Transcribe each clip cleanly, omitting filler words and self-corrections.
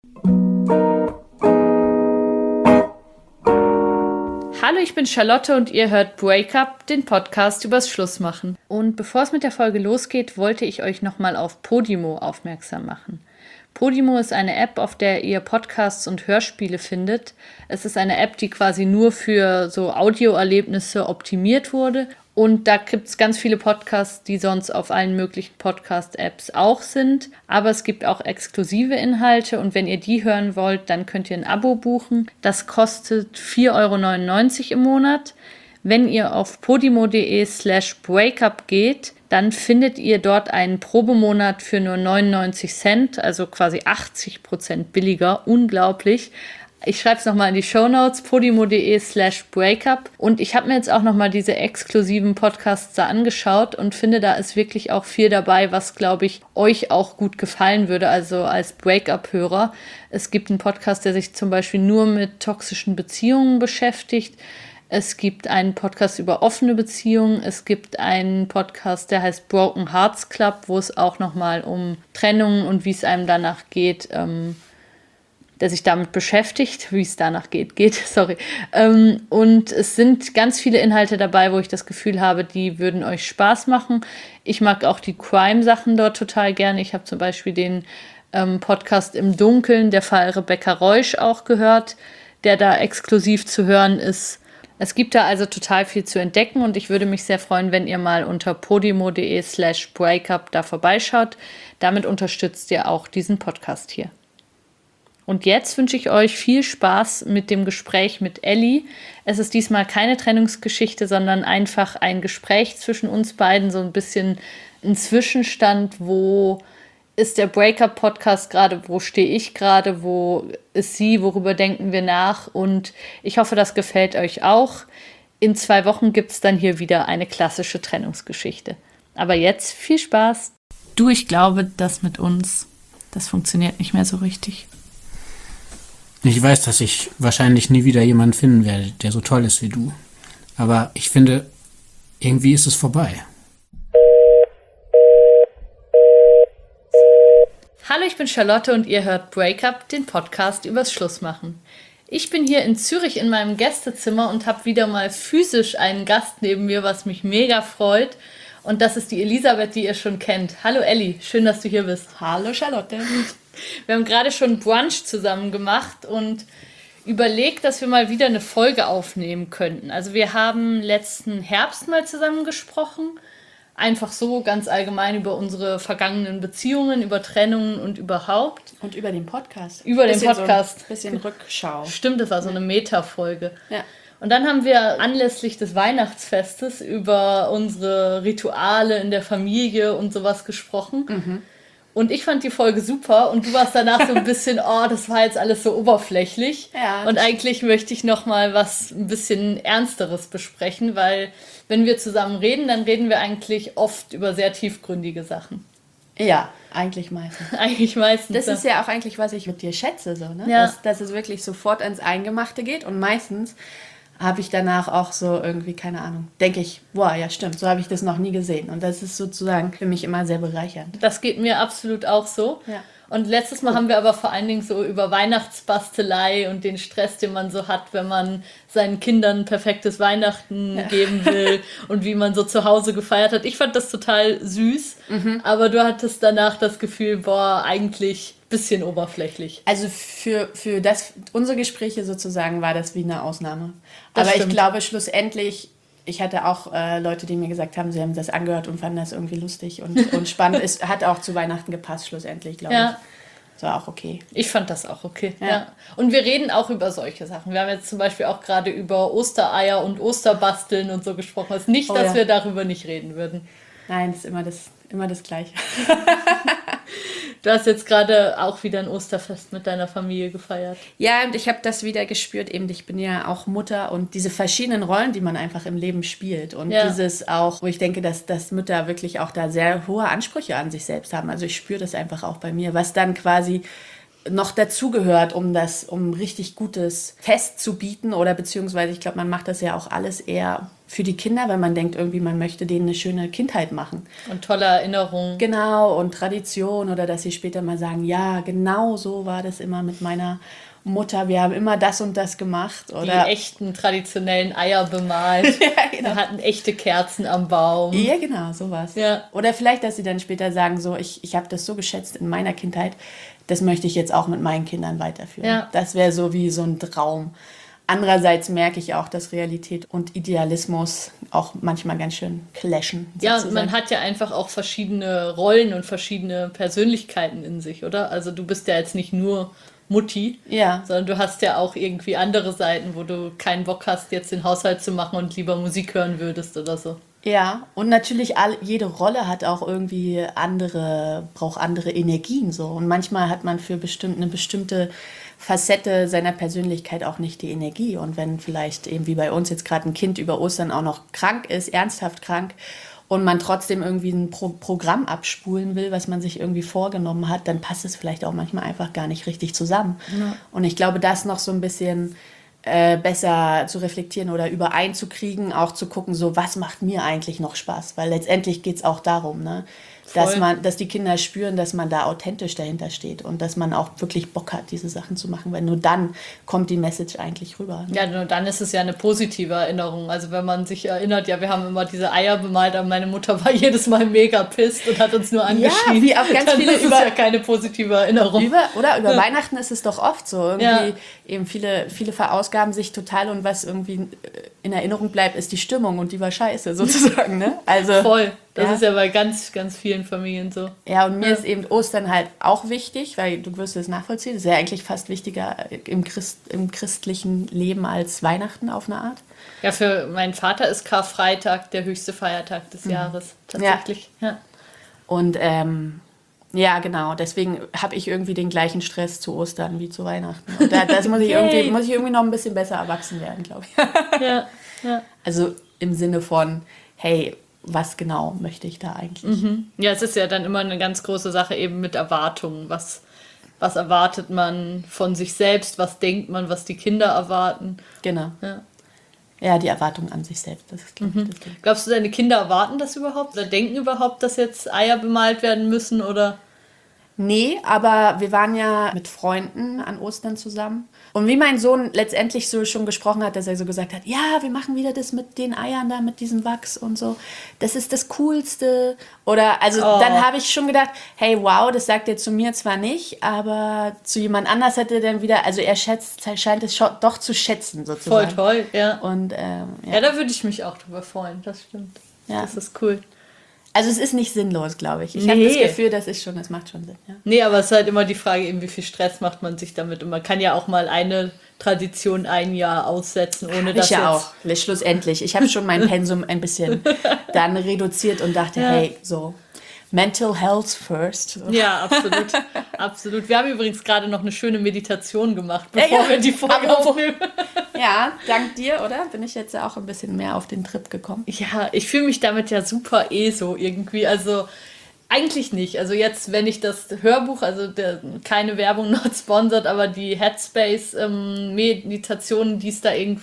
Hallo, ich bin Charlotte und ihr hört Break Up, den Podcast übers Schlussmachen. Und bevor es mit der Folge losgeht, wollte ich euch nochmal auf Podimo aufmerksam machen. Podimo ist eine App, auf der ihr Podcasts und Hörspiele findet. Es ist eine App, die quasi nur für so Audioerlebnisse optimiert wurde. Und da gibt es ganz viele Podcasts, die sonst auf allen möglichen Podcast-Apps auch sind. Aber es gibt auch exklusive Inhalte und wenn ihr die hören wollt, dann könnt ihr ein Abo buchen. Das kostet 4,99 € im Monat. Wenn ihr auf podimo.de/breakup geht, dann findet ihr dort einen Probemonat für nur 99 Cent, also quasi 80% billiger. Unglaublich. Ich schreibe es nochmal in die Shownotes, podimo.de/breakup. Und ich habe mir jetzt auch nochmal diese exklusiven Podcasts da angeschaut und finde, da ist wirklich auch viel dabei, was, glaube ich, euch auch gut gefallen würde, also als Breakup-Hörer. Es gibt einen Podcast, der sich zum Beispiel nur mit toxischen Beziehungen beschäftigt. Es gibt einen Podcast über offene Beziehungen. Es gibt einen Podcast, der heißt Broken Hearts Club, wo es auch nochmal um Trennungen und wie es einem danach geht, der sich damit beschäftigt, wie es danach geht. Und es sind ganz viele Inhalte dabei, wo ich das Gefühl habe, die würden euch Spaß machen. Ich mag auch die Crime-Sachen dort total gerne. Ich habe zum Beispiel den Podcast Im Dunkeln, der Fall Rebecca Reusch, auch gehört, der da exklusiv zu hören ist. Es gibt da also total viel zu entdecken und ich würde mich sehr freuen, wenn ihr mal unter podimo.de/breakup da vorbeischaut. Damit unterstützt ihr auch diesen Podcast hier. Und jetzt wünsche ich euch viel Spaß mit dem Gespräch mit Elli. Es ist diesmal keine Trennungsgeschichte, sondern einfach ein Gespräch zwischen uns beiden, so ein bisschen ein Zwischenstand, wo ist der Breakup-Podcast gerade, wo stehe ich gerade, wo ist sie, worüber denken wir nach und ich hoffe, das gefällt euch auch. In 2 Wochen gibt es dann hier wieder eine klassische Trennungsgeschichte. Aber jetzt viel Spaß. Du, ich glaube, das mit uns, das funktioniert nicht mehr so richtig. Ich weiß, dass ich wahrscheinlich nie wieder jemanden finden werde, der so toll ist wie du. Aber ich finde, irgendwie ist es vorbei. Hallo, ich bin Charlotte und ihr hört Break Up, den Podcast übers Schlussmachen. Ich bin hier in Zürich in meinem Gästezimmer und habe wieder mal physisch einen Gast neben mir, was mich mega freut. Und das ist die Elisabeth, die ihr schon kennt. Hallo Elli, schön, dass du hier bist. Hallo Charlotte. Wir haben gerade schon Brunch zusammen gemacht und überlegt, dass wir mal wieder eine Folge aufnehmen könnten. Also wir haben letzten Herbst mal zusammen gesprochen. Einfach so ganz allgemein über unsere vergangenen Beziehungen, über Trennungen und überhaupt. Und über den Podcast. Über den Podcast. So ein bisschen Rückschau. Stimmt, das war so eine Meta-Folge. Ja. Und dann haben wir anlässlich des Weihnachtsfestes über unsere Rituale in der Familie und sowas gesprochen. Mhm. Und ich fand die Folge super und du warst danach so ein bisschen, das war jetzt alles so oberflächlich. Ja, und eigentlich möchte ich noch mal was ein bisschen Ernsteres besprechen, weil wenn wir zusammen reden, dann reden wir eigentlich oft über sehr tiefgründige Sachen. Ja, eigentlich meistens. Eigentlich meistens. Das ist ja auch eigentlich, was ich mit dir schätze, so, ne? Ja. Dass es wirklich sofort ans Eingemachte geht und meistens habe ich danach auch so irgendwie, keine Ahnung, denke ich, boah, ja stimmt, so habe ich das noch nie gesehen. Und das ist sozusagen für mich immer sehr bereichernd. Das geht mir absolut auch so. Ja. Und letztes Mal haben wir aber vor allen Dingen so über Weihnachtsbastelei und den Stress, den man so hat, wenn man seinen Kindern ein perfektes Weihnachten geben will und wie man so zu Hause gefeiert hat. Ich fand das total süß, aber du hattest danach das Gefühl, boah, eigentlich ein bisschen oberflächlich. Also für unsere Gespräche sozusagen war das wie eine Ausnahme. Das aber stimmt. Ich glaube schlussendlich, ich hatte auch Leute, die mir gesagt haben, sie haben das angehört und fanden das irgendwie lustig und spannend. Es hat auch zu Weihnachten gepasst schlussendlich, glaube ich. Das war auch okay. Ich fand das auch okay. Ja. Und wir reden auch über solche Sachen. Wir haben jetzt zum Beispiel auch gerade über Ostereier und Osterbasteln und so gesprochen. Es ist nicht, dass wir darüber nicht reden würden. Nein, das ist immer das Gleiche. Du hast jetzt gerade auch wieder ein Osterfest mit deiner Familie gefeiert. Ja, und ich habe das wieder gespürt, eben ich bin ja auch Mutter und diese verschiedenen Rollen, die man einfach im Leben spielt und dieses auch, wo ich denke, dass Mütter wirklich auch da sehr hohe Ansprüche an sich selbst haben. Also ich spüre das einfach auch bei mir, was dann quasi noch dazugehört, um richtig gutes Fest zu bieten oder beziehungsweise ich glaube, man macht das ja auch alles eher für die Kinder, weil man denkt irgendwie, man möchte denen eine schöne Kindheit machen. Und tolle Erinnerungen. Genau, und Tradition oder dass sie später mal sagen, ja, genau so war das immer mit meiner Mutter, wir haben immer das und das gemacht. Oder die echten traditionellen Eier bemalt. Ja, genau. Wir hatten echte Kerzen am Baum. Ja, genau, sowas. Ja. Oder vielleicht, dass sie dann später sagen, so, ich habe das so geschätzt in meiner Kindheit, das möchte ich jetzt auch mit meinen Kindern weiterführen. Ja. Das wäre so wie so ein Traum. Andererseits merke ich auch, dass Realität und Idealismus auch manchmal ganz schön clashen. Ja, sozusagen. man hat ja einfach auch verschiedene Rollen und verschiedene Persönlichkeiten in sich, oder? Also du bist ja jetzt nicht nur Mutti, Ja. sondern du hast ja auch irgendwie andere Seiten, wo du keinen Bock hast, jetzt den Haushalt zu machen und lieber Musik hören würdest oder so. Ja, und natürlich jede Rolle hat auch irgendwie braucht andere Energien so. Und manchmal hat man für eine bestimmte Facette seiner Persönlichkeit auch nicht die Energie. Und wenn vielleicht eben wie bei uns jetzt gerade ein Kind über Ostern auch noch krank ist, ernsthaft krank, und man trotzdem irgendwie ein Programm abspulen will, was man sich irgendwie vorgenommen hat, dann passt es vielleicht auch manchmal einfach gar nicht richtig zusammen. Ja. Und ich glaube, das noch so ein bisschen besser zu reflektieren oder übereinzukriegen, auch zu gucken, so was macht mir eigentlich noch Spaß, weil letztendlich geht es auch darum, ne? Dass die Kinder spüren, dass man da authentisch dahinter steht und dass man auch wirklich Bock hat, diese Sachen zu machen, weil nur dann kommt die Message eigentlich rüber. Ne? Ja, nur dann ist es ja eine positive Erinnerung. Also wenn man sich erinnert, ja, wir haben immer diese Eier bemalt, aber meine Mutter war jedes Mal mega pisst und hat uns nur angeschrien. Ja, wie auch ganz dann viele ist es ja keine positive Erinnerung. Über Weihnachten ist es doch oft so. Irgendwie eben viele verausgaben sich total und was irgendwie in Erinnerung bleibt, ist die Stimmung und die war scheiße sozusagen. Ne? Also, voll. Das ist ja bei ganz, ganz vielen Familien so. Ja, und mir ist eben Ostern halt auch wichtig, weil du wirst es nachvollziehen. Das ist ja eigentlich fast wichtiger im christlichen Leben als Weihnachten auf eine Art. Ja, für meinen Vater ist Karfreitag der höchste Feiertag des Jahres. Tatsächlich. Ja. Und ja, genau. Deswegen habe ich irgendwie den gleichen Stress zu Ostern wie zu Weihnachten. Und das muss ich irgendwie noch ein bisschen besser erwachsen werden, glaube ich. Ja. Also im Sinne von, hey, was genau möchte ich da eigentlich? Ja, es ist ja dann immer eine ganz große Sache eben mit Erwartungen. Was erwartet man von sich selbst? Was denkt man, was die Kinder erwarten? Genau. Ja, die Erwartung an sich selbst. Das ist, glaube ich, das Ding. Glaubst du, deine Kinder erwarten das überhaupt? Oder denken überhaupt, dass jetzt Eier bemalt werden müssen? Oder? Nee, aber wir waren ja mit Freunden an Ostern zusammen. Und wie mein Sohn letztendlich so schon gesprochen hat, dass er so gesagt hat, ja, wir machen wieder das mit den Eiern da, mit diesem Wachs und so. Das ist das Coolste. Oder, dann habe ich schon gedacht, hey, wow, das sagt er zu mir zwar nicht, aber zu jemand anders hat er dann wieder, also er scheint es doch zu schätzen sozusagen. Voll toll, ja. Und, ja, da würde ich mich auch drüber freuen, das stimmt. Ja. Das ist cool. Also es ist nicht sinnlos, glaube ich. Ich habe das Gefühl, das macht schon Sinn. Ja. Nee, aber es ist halt immer die Frage, eben wie viel Stress macht man sich damit. Und man kann ja auch mal eine Tradition ein Jahr aussetzen, ohne dass ich ja auch, schlussendlich. Ich habe schon mein Pensum ein bisschen dann reduziert und dachte, hey, so, Mental Health first. Ja, absolut. Absolut. Wir haben übrigens gerade noch eine schöne Meditation gemacht, bevor wir die Folge aufnehmen. Ja, dank dir, oder? Bin ich jetzt auch ein bisschen mehr auf den Trip gekommen. Ja, ich fühle mich damit ja super so irgendwie. Also eigentlich nicht. Also jetzt, wenn ich das Hörbuch, also keine Werbung, not sponsored, aber die Headspace-Meditationen, die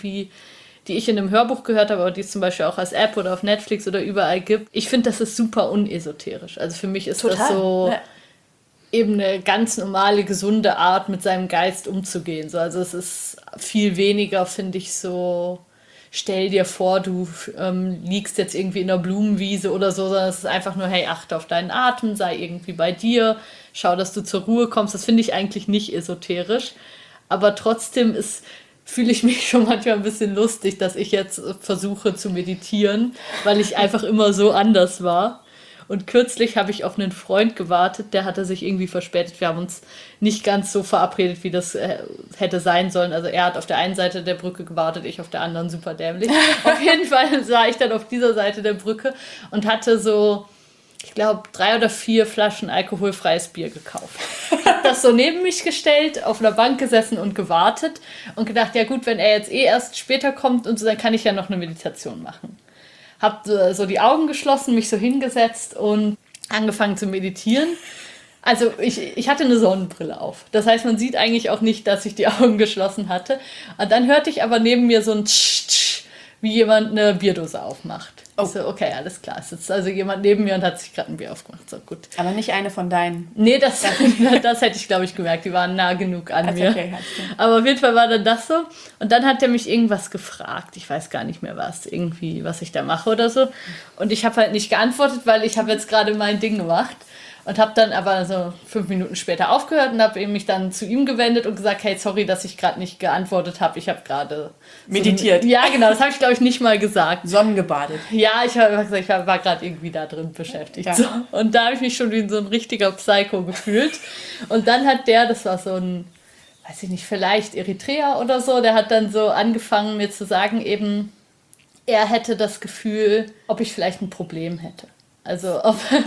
ich in einem Hörbuch gehört habe, aber die es zum Beispiel auch als App oder auf Netflix oder überall gibt. Ich finde, das ist super unesoterisch. Also für mich ist das so eben eine ganz normale, gesunde Art, mit seinem Geist umzugehen. So, also es ist viel weniger, finde ich, so, stell dir vor, du liegst jetzt irgendwie in der Blumenwiese oder so, sondern es ist einfach nur, hey, achte auf deinen Atem, sei irgendwie bei dir, schau, dass du zur Ruhe kommst. Das finde ich eigentlich nicht esoterisch. Aber trotzdem fühle ich mich schon manchmal ein bisschen lustig, dass ich jetzt versuche zu meditieren, weil ich einfach immer so anders war. Und kürzlich habe ich auf einen Freund gewartet, der hatte sich irgendwie verspätet. Wir haben uns nicht ganz so verabredet, wie das hätte sein sollen. Also er hat auf der einen Seite der Brücke gewartet, ich auf der anderen, super dämlich. Auf jeden Fall sah ich dann auf dieser Seite der Brücke und hatte so, ich glaube, 3 oder 4 Flaschen alkoholfreies Bier gekauft. Hab das so neben mich gestellt, auf einer Bank gesessen und gewartet und gedacht, ja gut, wenn er jetzt erst später kommt und so, dann kann ich ja noch eine Meditation machen. Hab so die Augen geschlossen, mich so hingesetzt und angefangen zu meditieren. Also ich hatte eine Sonnenbrille auf. Das heißt, man sieht eigentlich auch nicht, dass ich die Augen geschlossen hatte. Und dann hörte ich aber neben mir so ein Tsch, Tsch, wie jemand eine Bierdose aufmacht. Oh. Ich so, okay, alles klar. Es sitzt also jemand neben mir und hat sich gerade ein Bier aufgemacht. So, gut. Aber nicht eine von deinen? Nee, das hätte ich, glaube ich, gemerkt. Die waren nah genug an mir. Okay, aber auf jeden Fall war dann das so. Und dann hat er mich irgendwas gefragt. Ich weiß gar nicht mehr was. Irgendwie, was ich da mache oder so. Und ich habe halt nicht geantwortet, weil ich habe jetzt gerade mein Ding gemacht. Und habe dann aber so 5 Minuten später aufgehört und habe mich dann zu ihm gewendet und gesagt, hey, sorry, dass ich gerade nicht geantwortet habe. Ich habe gerade meditiert. Ja, genau, das habe ich, glaube ich, nicht mal gesagt. Sonnengebadet. Ja, ich war gerade irgendwie da drin beschäftigt. Ja. So. Und da habe ich mich schon wie so ein richtiger Psycho gefühlt. Und dann hat das war so ein, weiß ich nicht, vielleicht Eritreer oder so, der hat dann so angefangen mir zu sagen, eben, er hätte das Gefühl, ob ich vielleicht ein Problem hätte. Also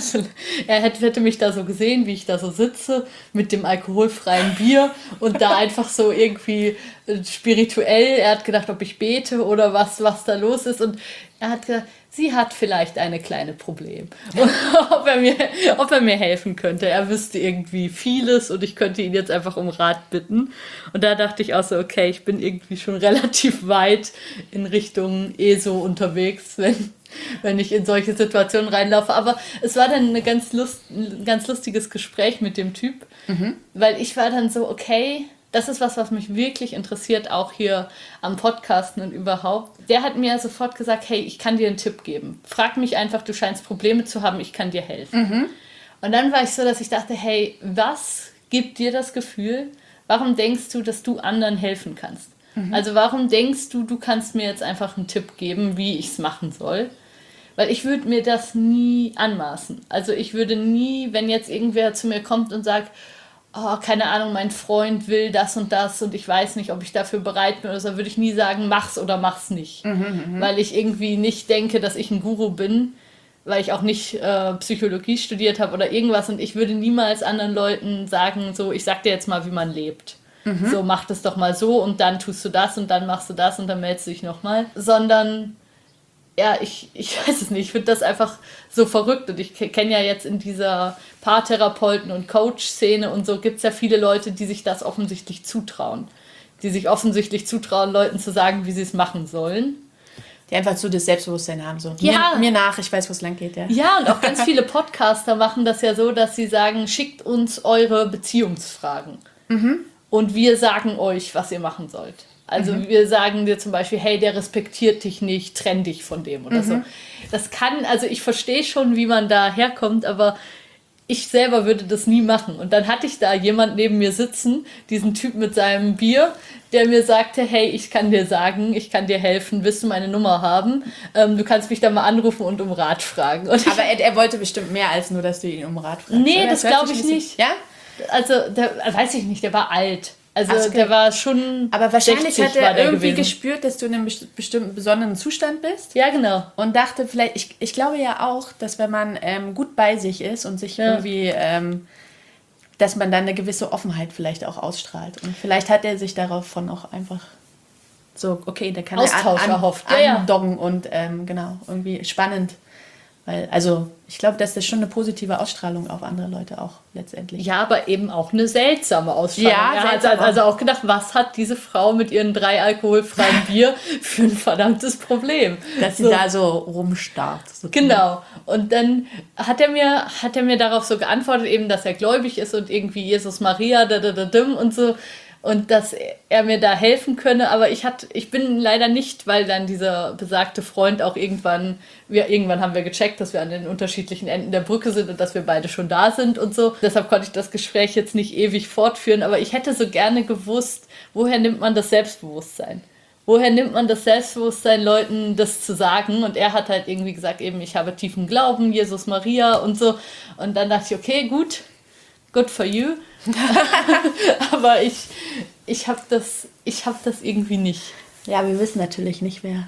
er hätte mich da so gesehen, wie ich da so sitze mit dem alkoholfreien Bier und da einfach so irgendwie spirituell, er hat gedacht, ob ich bete oder was da los ist und er hat gesagt, sie hat vielleicht eine kleine Problem. Und ob er mir helfen könnte. Er wüsste irgendwie vieles und ich könnte ihn jetzt einfach um Rat bitten. Und da dachte ich auch so, okay, ich bin irgendwie schon relativ weit in Richtung ESO unterwegs, wenn ich in solche Situationen reinlaufe. Aber es war dann ein ganz lustiges Gespräch mit dem Typ, weil ich war dann so, okay, das ist was mich wirklich interessiert, auch hier am Podcasten und überhaupt. Der hat mir sofort gesagt, hey, ich kann dir einen Tipp geben. Frag mich einfach, du scheinst Probleme zu haben, ich kann dir helfen. Und dann war ich so, dass ich dachte, hey, was gibt dir das Gefühl, warum denkst du, dass du anderen helfen kannst? Also warum denkst du, du kannst mir jetzt einfach einen Tipp geben, wie ich es machen soll? Weil ich würde mir das nie anmaßen. Also ich würde nie, wenn jetzt irgendwer zu mir kommt und sagt, oh, keine Ahnung, mein Freund will das und ich weiß nicht, ob ich dafür bereit bin oder so, würde ich nie sagen, mach's oder mach's nicht. Weil ich irgendwie nicht denke, dass ich ein Guru bin, weil ich auch nicht Psychologie studiert habe oder irgendwas und ich würde niemals anderen Leuten sagen, so, ich sag dir jetzt mal, wie man lebt. So, mach das doch mal so und dann tust du das und dann machst du das und dann meldest du dich nochmal. Sondern, ja, ich weiß es nicht, ich finde das einfach so verrückt und ich kenne ja jetzt in dieser Paartherapeuten- und Coach-Szene und so gibt es ja viele Leute, die sich das offensichtlich zutrauen. Die sich offensichtlich zutrauen, Leuten zu sagen, wie sie es machen sollen. Die einfach so das Selbstbewusstsein haben, so mir nach, ich weiß, wo es lang geht. Ja, und auch ganz viele Podcaster machen das ja so, dass sie sagen, schickt uns eure Beziehungsfragen. Und wir sagen euch, was ihr machen sollt. Also wir sagen dir zum Beispiel, hey, der respektiert dich nicht, trenn dich von dem oder so. Das kann, also ich verstehe schon, wie man da herkommt, aber ich selber würde das nie machen. Und dann hatte ich da jemand neben mir sitzen, diesen Typ mit seinem Bier, der mir sagte, hey, ich kann dir sagen, ich kann dir helfen, willst du meine Nummer haben? Du kannst mich da mal anrufen und um Rat fragen. Und aber er wollte bestimmt mehr als nur, dass du ihn um Rat fragst. Nee, das glaube ich nicht. Ja? Also, weiß ich nicht, der war alt. Also okay. Der war schon. Aber wahrscheinlich hat er irgendwie gespürt, dass du in einem bestimmten besonderen Zustand bist. Ja, genau. Und dachte vielleicht, ich glaube ja auch, dass wenn man gut bei sich ist und sich irgendwie, dass man dann eine gewisse Offenheit vielleicht auch ausstrahlt. Und vielleicht hat er sich davon auch einfach so, okay, da kann Austausch erhofft. Andoggen und genau, irgendwie spannend. Weil, also, ich glaube, dass das schon eine positive Ausstrahlung auf andere Leute auch letztendlich. Ja, aber eben auch eine seltsame Ausstrahlung. Ja, er hat also auch gedacht, was hat diese Frau mit ihren 3 alkoholfreien Bier für ein verdammtes Problem? Dass sie da so rumstarrt. Genau. Und dann hat er mir darauf so geantwortet, eben, dass er gläubig ist und irgendwie Jesus Maria, und so. Und dass er mir da helfen könne, aber ich bin leider nicht, weil dann dieser besagte Freund auch irgendwann haben wir gecheckt, dass wir an den unterschiedlichen Enden der Brücke sind und dass wir beide schon da sind und so. Deshalb konnte ich das Gespräch jetzt nicht ewig fortführen, aber ich hätte so gerne gewusst, woher nimmt man das Selbstbewusstsein? Woher nimmt man das Selbstbewusstsein, Leuten das zu sagen? Und er hat halt irgendwie gesagt, eben, ich habe tiefen Glauben, Jesus Maria und so. Und dann dachte ich, okay, good for you. Aber ich hab das irgendwie nicht. Ja, wir wissen natürlich nicht mehr,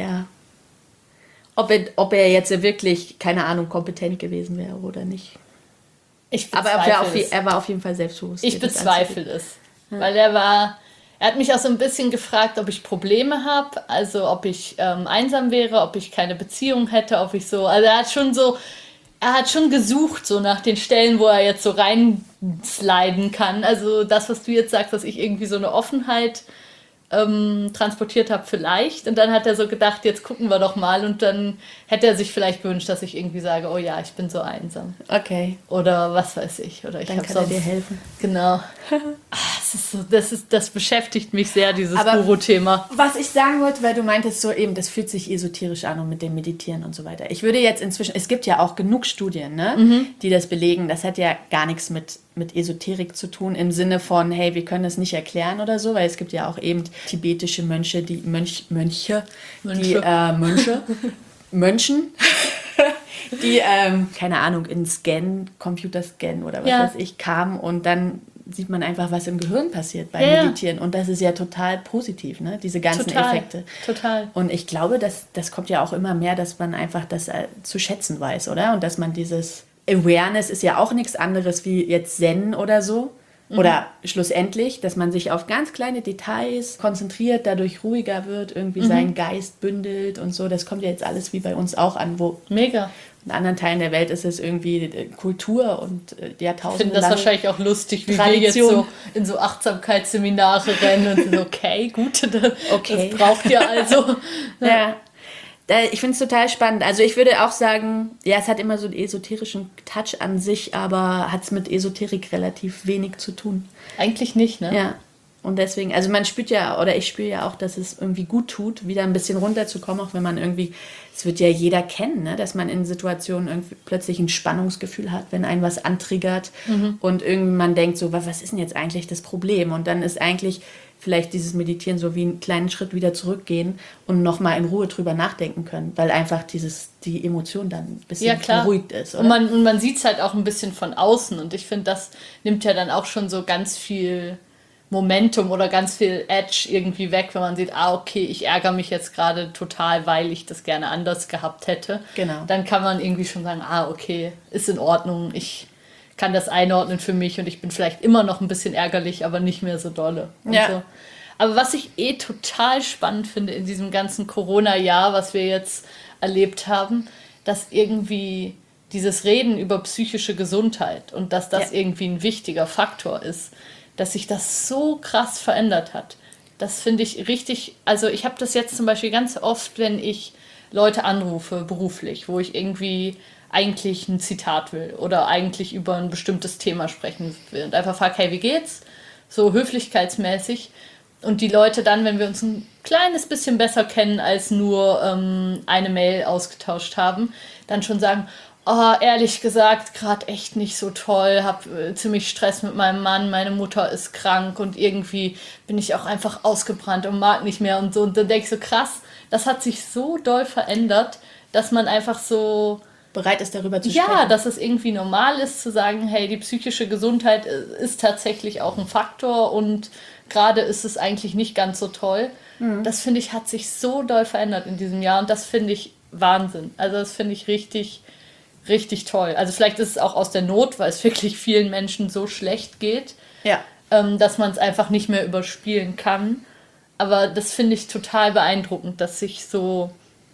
ob er jetzt wirklich, keine Ahnung, kompetent gewesen wäre oder nicht. Aber er war auf jeden Fall selbstbewusst. Ich bezweifle es. Ja. Weil er hat mich auch so ein bisschen gefragt, ob ich Probleme habe, also ob ich einsam wäre, ob ich keine Beziehung hätte, ob ich so, also er hat schon gesucht, so nach den Stellen, wo er jetzt so reinsliden kann. Also das, was du jetzt sagst, dass ich irgendwie so eine Offenheit transportiert habe vielleicht. Und dann hat er so gedacht, jetzt gucken wir doch mal. Und dann hätte er sich vielleicht gewünscht, dass ich irgendwie sage, oh ja, ich bin so einsam. Okay. Oder was weiß ich. Oder ich dann kann er dir helfen. Genau. Das beschäftigt mich sehr, dieses Guru-Thema. Was ich sagen wollte, weil du meintest so eben, das fühlt sich esoterisch an und mit dem Meditieren und so weiter. Ich würde jetzt inzwischen, es gibt ja auch genug Studien, ne, die das belegen. Das hat ja gar nichts mit Esoterik zu tun, im Sinne von, hey, wir können das nicht erklären oder so, weil es gibt ja auch eben tibetische Mönche, die, keine Ahnung, in Computerscan oder was weiß ich, kamen und dann sieht man einfach, was im Gehirn passiert beim Meditieren. Und das ist ja total positiv, ne? Diese ganzen Effekte. Total. Und ich glaube, das kommt ja auch immer mehr, dass man einfach das zu schätzen weiß, oder? Und dass man dieses Awareness ist ja auch nichts anderes wie jetzt Zen oder so. Oder schlussendlich, dass man sich auf ganz kleine Details konzentriert, dadurch ruhiger wird, irgendwie seinen Geist bündelt und so. Das kommt ja jetzt alles wie bei uns auch an, wo mega. In anderen Teilen der Welt ist es irgendwie Kultur und Jahrtausende. Ich finde das wahrscheinlich auch lustig, wie wir jetzt so in so Achtsamkeitsseminare rennen und so, okay, gut, das braucht ihr also. Ja. Ich finde es total spannend. Also ich würde auch sagen, ja, es hat immer so einen esoterischen Touch an sich, aber hat es mit Esoterik relativ wenig zu tun. Eigentlich nicht, ne? Ja. Und deswegen, also man spürt ja, oder ich spüre ja auch, dass es irgendwie gut tut, wieder ein bisschen runterzukommen, auch wenn man irgendwie, es wird ja jeder kennen, ne, dass man in Situationen irgendwie plötzlich ein Spannungsgefühl hat, wenn einen was antriggert und irgendwie man denkt so, was ist denn jetzt eigentlich das Problem? Und dann ist eigentlich vielleicht dieses Meditieren so wie einen kleinen Schritt wieder zurückgehen und nochmal in Ruhe drüber nachdenken können, weil einfach die Emotion dann ein bisschen beruhigt ist. Oder? Und man sieht es halt auch ein bisschen von außen und ich finde, das nimmt ja dann auch schon so ganz viel Momentum oder ganz viel Edge irgendwie weg, wenn man sieht, okay, ich ärgere mich jetzt gerade total, weil ich das gerne anders gehabt hätte. Genau. Dann kann man irgendwie schon sagen, okay, ist in Ordnung, ich kann das einordnen für mich und ich bin vielleicht immer noch ein bisschen ärgerlich, aber nicht mehr so dolle. Ja. So. Aber was ich total spannend finde in diesem ganzen Corona-Jahr, was wir jetzt erlebt haben, dass irgendwie dieses Reden über psychische Gesundheit und dass das irgendwie ein wichtiger Faktor ist, dass sich das so krass verändert hat. Das finde ich richtig, also ich habe das jetzt zum Beispiel ganz oft, wenn ich Leute anrufe, beruflich, wo ich irgendwie eigentlich ein Zitat will oder eigentlich über ein bestimmtes Thema sprechen will und einfach frage, hey, wie geht's? So höflichkeitsmäßig. Und die Leute dann, wenn wir uns ein kleines bisschen besser kennen, als nur eine Mail ausgetauscht haben, dann schon sagen, ehrlich gesagt, gerade echt nicht so toll, habe ziemlich Stress mit meinem Mann, meine Mutter ist krank und irgendwie bin ich auch einfach ausgebrannt und mag nicht mehr und so. Und dann denke ich so, krass, das hat sich so doll verändert, dass man einfach so bereit ist, darüber zu sprechen. Ja, dass es irgendwie normal ist, zu sagen, hey, die psychische Gesundheit ist tatsächlich auch ein Faktor und gerade ist es eigentlich nicht ganz so toll. Das, finde ich, hat sich so doll verändert in diesem Jahr und das finde ich Wahnsinn. Also das finde ich richtig, richtig toll. Also vielleicht ist es auch aus der Not, weil es wirklich vielen Menschen so schlecht geht, dass man es einfach nicht mehr überspielen kann. Aber das finde ich total beeindruckend, dass sich so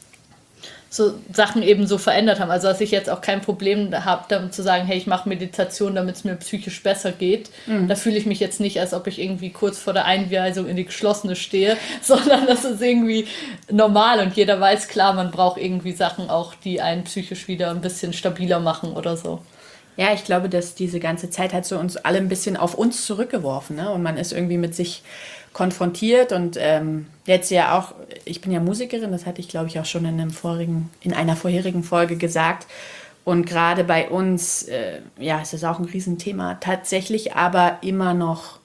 Sachen eben so verändert haben. Also dass ich jetzt auch kein Problem habe, damit zu sagen, hey, ich mache Meditation, damit es mir psychisch besser geht. Da fühle ich mich jetzt nicht, als ob ich irgendwie kurz vor der Einweisung in die Geschlossene stehe, sondern das ist irgendwie normal und jeder weiß, klar, man braucht irgendwie Sachen auch, die einen psychisch wieder ein bisschen stabiler machen oder so. Ja, ich glaube, dass diese ganze Zeit hat so uns alle ein bisschen auf uns zurückgeworfen, ne? Und man ist irgendwie mit sich konfrontiert und jetzt ja auch, ich bin ja Musikerin, das hatte ich glaube ich auch schon in einer vorherigen Folge gesagt und gerade bei uns, es ist auch ein Riesenthema tatsächlich, aber immer noch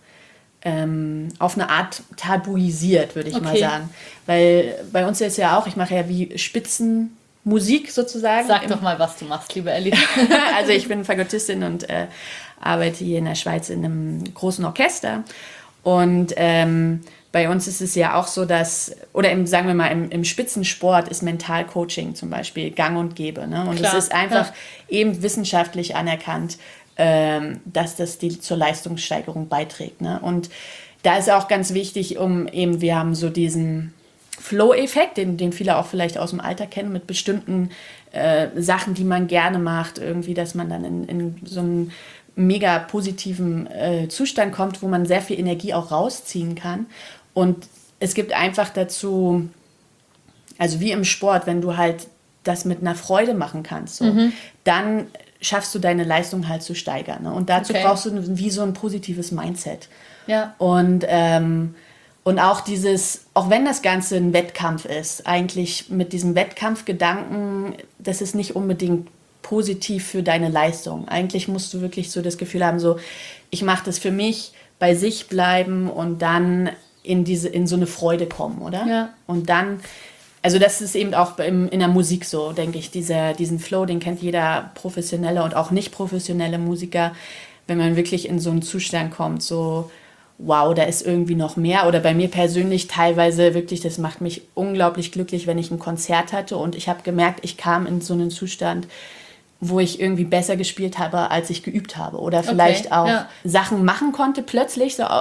auf eine Art tabuisiert, würde ich mal sagen, weil bei uns ist ja auch, ich mache ja wie Spitzenmusik sozusagen. Sag doch mal, was du machst, liebe Ellie. Also ich bin Fagottistin und arbeite hier in der Schweiz in einem großen Orchester. Und bei uns ist es ja auch so, dass, oder sagen wir mal, im Spitzensport ist Mentalcoaching zum Beispiel gang und gäbe. Ne? Und es ist einfach eben wissenschaftlich anerkannt, dass das zur Leistungssteigerung beiträgt. Ne? Und da ist auch ganz wichtig, wir haben so diesen Flow-Effekt, den viele auch vielleicht aus dem Alter kennen, mit bestimmten Sachen, die man gerne macht, irgendwie, dass man dann in so einem mega positiven Zustand kommt, wo man sehr viel Energie auch rausziehen kann. Und es gibt einfach dazu, also wie im Sport, wenn du halt das mit einer Freude machen kannst, so, dann schaffst du deine Leistung halt zu steigern. Ne? Und dazu brauchst du wie so ein positives Mindset. Ja. Und auch auch wenn das Ganze ein Wettkampf ist, eigentlich mit diesem Wettkampfgedanken, das ist nicht unbedingt positiv für deine Leistung. Eigentlich musst du wirklich so das Gefühl haben, so, ich mache das für mich, bei sich bleiben und dann in so eine Freude kommen, oder? Ja. Und dann, also das ist eben auch in der Musik so, denke ich, diesen Flow, den kennt jeder professionelle und auch nicht professionelle Musiker, wenn man wirklich in so einen Zustand kommt, so, wow, da ist irgendwie noch mehr. Oder bei mir persönlich teilweise wirklich, das macht mich unglaublich glücklich, wenn ich ein Konzert hatte und ich habe gemerkt, ich kam in so einen Zustand, wo ich irgendwie besser gespielt habe, als ich geübt habe. Oder vielleicht auch Sachen machen konnte plötzlich, so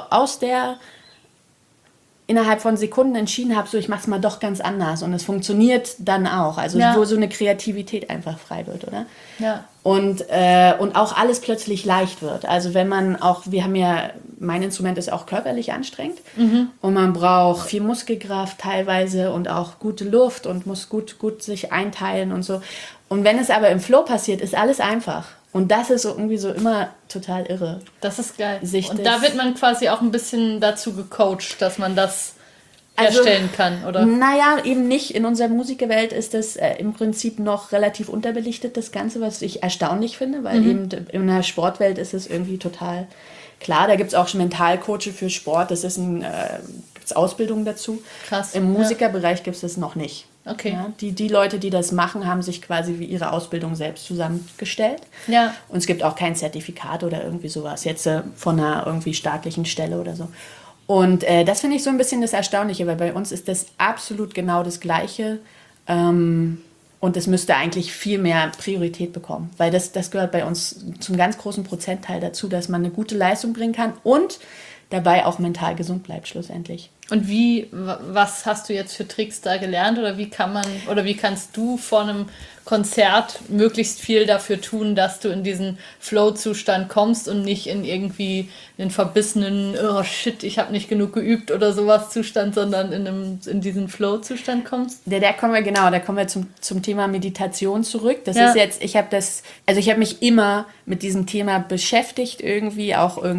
innerhalb von Sekunden entschieden habe, so ich mache es mal doch ganz anders. Und es funktioniert dann auch. Also wo so eine Kreativität einfach frei wird, oder? Ja. Und auch alles plötzlich leicht wird. Also wenn man auch, mein Instrument ist auch körperlich anstrengend und man braucht viel Muskelkraft teilweise und auch gute Luft und muss gut sich einteilen und so. Und wenn es aber im Flow passiert, ist alles einfach. Und das ist so irgendwie so immer total irre. Das ist geil. Und da wird man quasi auch ein bisschen dazu gecoacht, dass man das herstellen kann, oder? Naja, eben nicht. In unserer Musikerwelt ist das im Prinzip noch relativ unterbelichtet, das Ganze, was ich erstaunlich finde, weil eben in der Sportwelt ist es irgendwie total klar. Da gibt es auch schon Mentalcoaches für Sport, gibt's Ausbildungen dazu. Krass. Im Musikerbereich gibt es das noch nicht. Okay. Ja, die Leute, die das machen, haben sich quasi wie ihre Ausbildung selbst zusammengestellt. Ja. Und es gibt auch kein Zertifikat oder irgendwie sowas, jetzt von einer irgendwie staatlichen Stelle oder so. Und das finde ich so ein bisschen das Erstaunliche, weil bei uns ist das absolut genau das Gleiche. Und es müsste eigentlich viel mehr Priorität bekommen, weil das gehört bei uns zum ganz großen Prozentteil dazu, dass man eine gute Leistung bringen kann und dabei auch mental gesund bleibt schlussendlich. Und was hast du jetzt für Tricks da gelernt oder wie kannst du vor einem Konzert möglichst viel dafür tun, dass du in diesen Flow-Zustand kommst und nicht in irgendwie einen verbissenen, oh shit, ich habe nicht genug geübt oder sowas Zustand, sondern in diesen Flow-Zustand kommst? Da kommen wir zum Thema Meditation zurück. Das ist jetzt, ich habe mich immer mit diesem Thema beschäftigt irgendwie,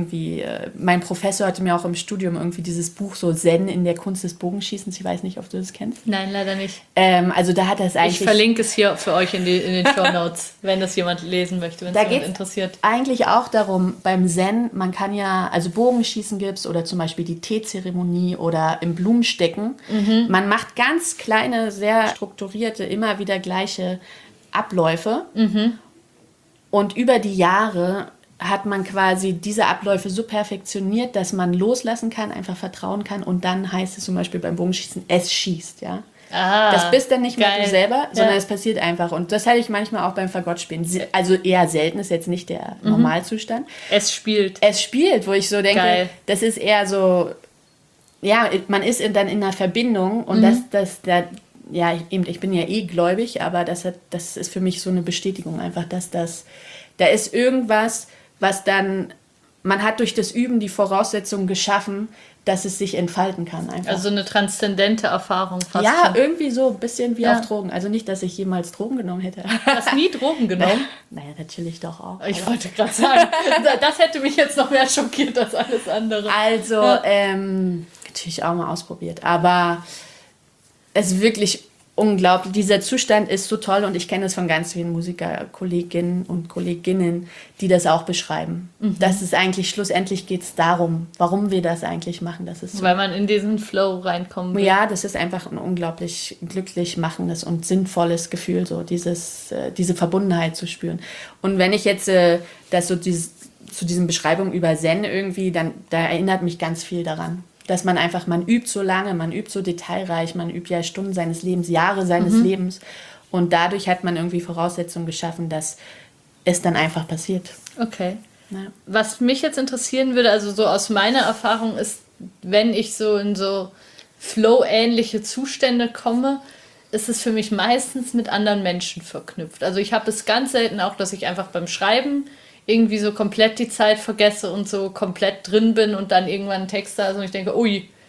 mein Professor hatte mir auch im Studium irgendwie dieses Buch so Zen in der Kunst des Bogenschießens, ich weiß nicht, ob du das kennst. Nein, leider nicht. Also da hat er es eigentlich... Ich verlinke es hier für euch in den Shownotes, wenn das jemand lesen möchte, wenn es jemand interessiert. Eigentlich auch darum, beim Zen, man kann ja, also Bogenschießen gibt's oder zum Beispiel die Teezeremonie oder im Blumenstecken. Man macht ganz kleine, sehr strukturierte, immer wieder gleiche Abläufe. Und über die Jahre hat man quasi diese Abläufe so perfektioniert, dass man loslassen kann, einfach vertrauen kann und dann heißt es zum Beispiel beim Bogenschießen, es schießt, ja. Das bist dann nicht mehr du selber, sondern es passiert einfach. Und das hatte ich manchmal auch beim Fagottspielen. Also eher selten, ist jetzt nicht der Normalzustand. Es spielt, wo ich so denke, das ist eher so, ja, man ist dann in einer Verbindung und ich bin ja gläubig, aber das ist für mich so eine Bestätigung einfach, dass da ist irgendwas, was dann, man hat durch das Üben die Voraussetzungen geschaffen, dass es sich entfalten kann einfach. Also eine transzendente Erfahrung fast. Ja, irgendwie so ein bisschen wie auf Drogen. Also nicht, dass ich jemals Drogen genommen hätte. Du hast nie Drogen genommen? Naja, natürlich doch auch. Ich wollte gerade sagen, das hätte mich jetzt noch mehr schockiert als alles andere. Also, natürlich auch mal ausprobiert. Aber es ist wirklich unglaublich. Dieser Zustand ist so toll und ich kenne es von ganz vielen Musikerkolleginnen und Kolleginnen, die das auch beschreiben. Das ist eigentlich, schlussendlich geht es darum, warum wir das eigentlich machen. Das ist so, weil man in diesen Flow reinkommen will. Ja, das ist einfach ein unglaublich glücklich machendes und sinnvolles Gefühl, so diese Verbundenheit zu spüren. Und wenn ich jetzt zu diesen Beschreibungen über Zen irgendwie, da erinnert mich ganz viel daran. Dass man übt so lange, man übt so detailreich, man übt ja Stunden seines Lebens, Jahre seines Lebens. Und dadurch hat man irgendwie Voraussetzungen geschaffen, dass es dann einfach passiert. Okay. Ja. Was mich jetzt interessieren würde, also so aus meiner Erfahrung ist, wenn ich so in so Flow-ähnliche Zustände komme, ist es für mich meistens mit anderen Menschen verknüpft. Also ich habe es ganz selten auch, dass ich einfach beim Schreiben irgendwie so komplett die Zeit vergesse und so komplett drin bin und dann irgendwann ein Text da ist und ich denke, ui,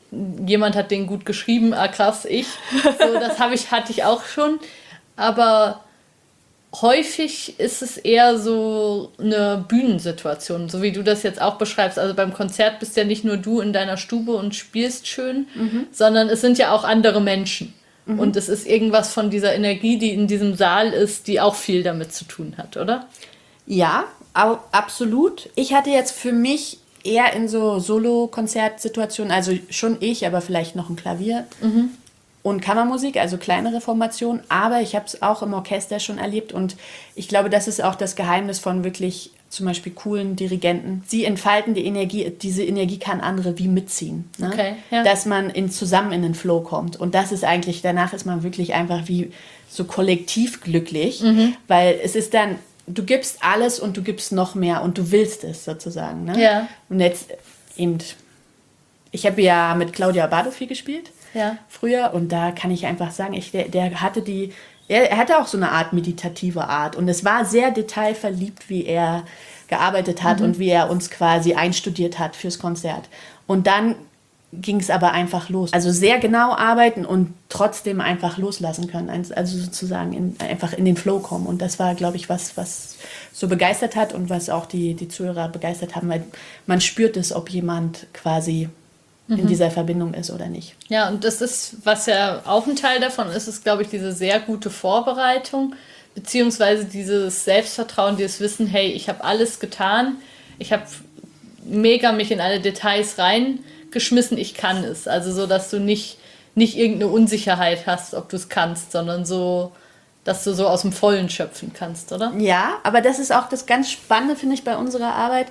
jemand hat den gut geschrieben, krass, ich. So, das hatte ich auch schon. Aber häufig ist es eher so eine Bühnensituation, so wie du das jetzt auch beschreibst. Also beim Konzert bist ja nicht nur du in deiner Stube und spielst schön, sondern es sind ja auch andere Menschen. Und es ist irgendwas von dieser Energie, die in diesem Saal ist, die auch viel damit zu tun hat, oder? Ja, absolut. Ich hatte jetzt für mich eher in so Solo-Konzertsituationen, also schon ich, aber vielleicht noch ein Klavier und Kammermusik, also kleinere Formationen. Aber ich habe es auch im Orchester schon erlebt und ich glaube, das ist auch das Geheimnis von wirklich zum Beispiel coolen Dirigenten. Sie entfalten die Energie, diese Energie kann andere wie mitziehen. Ne? Okay, ja. Dass man zusammen in den Flow kommt. Und das ist eigentlich, danach ist man wirklich einfach wie so kollektiv glücklich, weil es ist dann, du gibst alles und du gibst noch mehr und du willst es sozusagen. Ne? Ja. Und jetzt eben, ich habe ja mit Claudia Abbado viel gespielt früher und da kann ich einfach sagen, der hatte er hatte auch so eine Art meditative Art und es war sehr detailverliebt, wie er gearbeitet hat und wie er uns quasi einstudiert hat fürs Konzert. Und dann ging es aber einfach los. Also sehr genau arbeiten und trotzdem einfach loslassen können. Also sozusagen einfach in den Flow kommen. Und das war, glaube ich, was so begeistert hat und was auch die Zuhörer begeistert haben, weil man spürt es, ob jemand quasi in dieser Verbindung ist oder nicht. Ja, und das ist, was ja auch ein Teil davon ist, ist, glaube ich, diese sehr gute Vorbereitung, beziehungsweise dieses Selbstvertrauen, dieses Wissen, hey, ich habe alles getan, ich habe mega mich in alle Details reingeschmissen, ich kann es. Also so, dass du nicht irgendeine Unsicherheit hast, ob du es kannst, sondern so, dass du so aus dem Vollen schöpfen kannst, oder? Ja, aber das ist auch das ganz Spannende, finde ich, bei unserer Arbeit.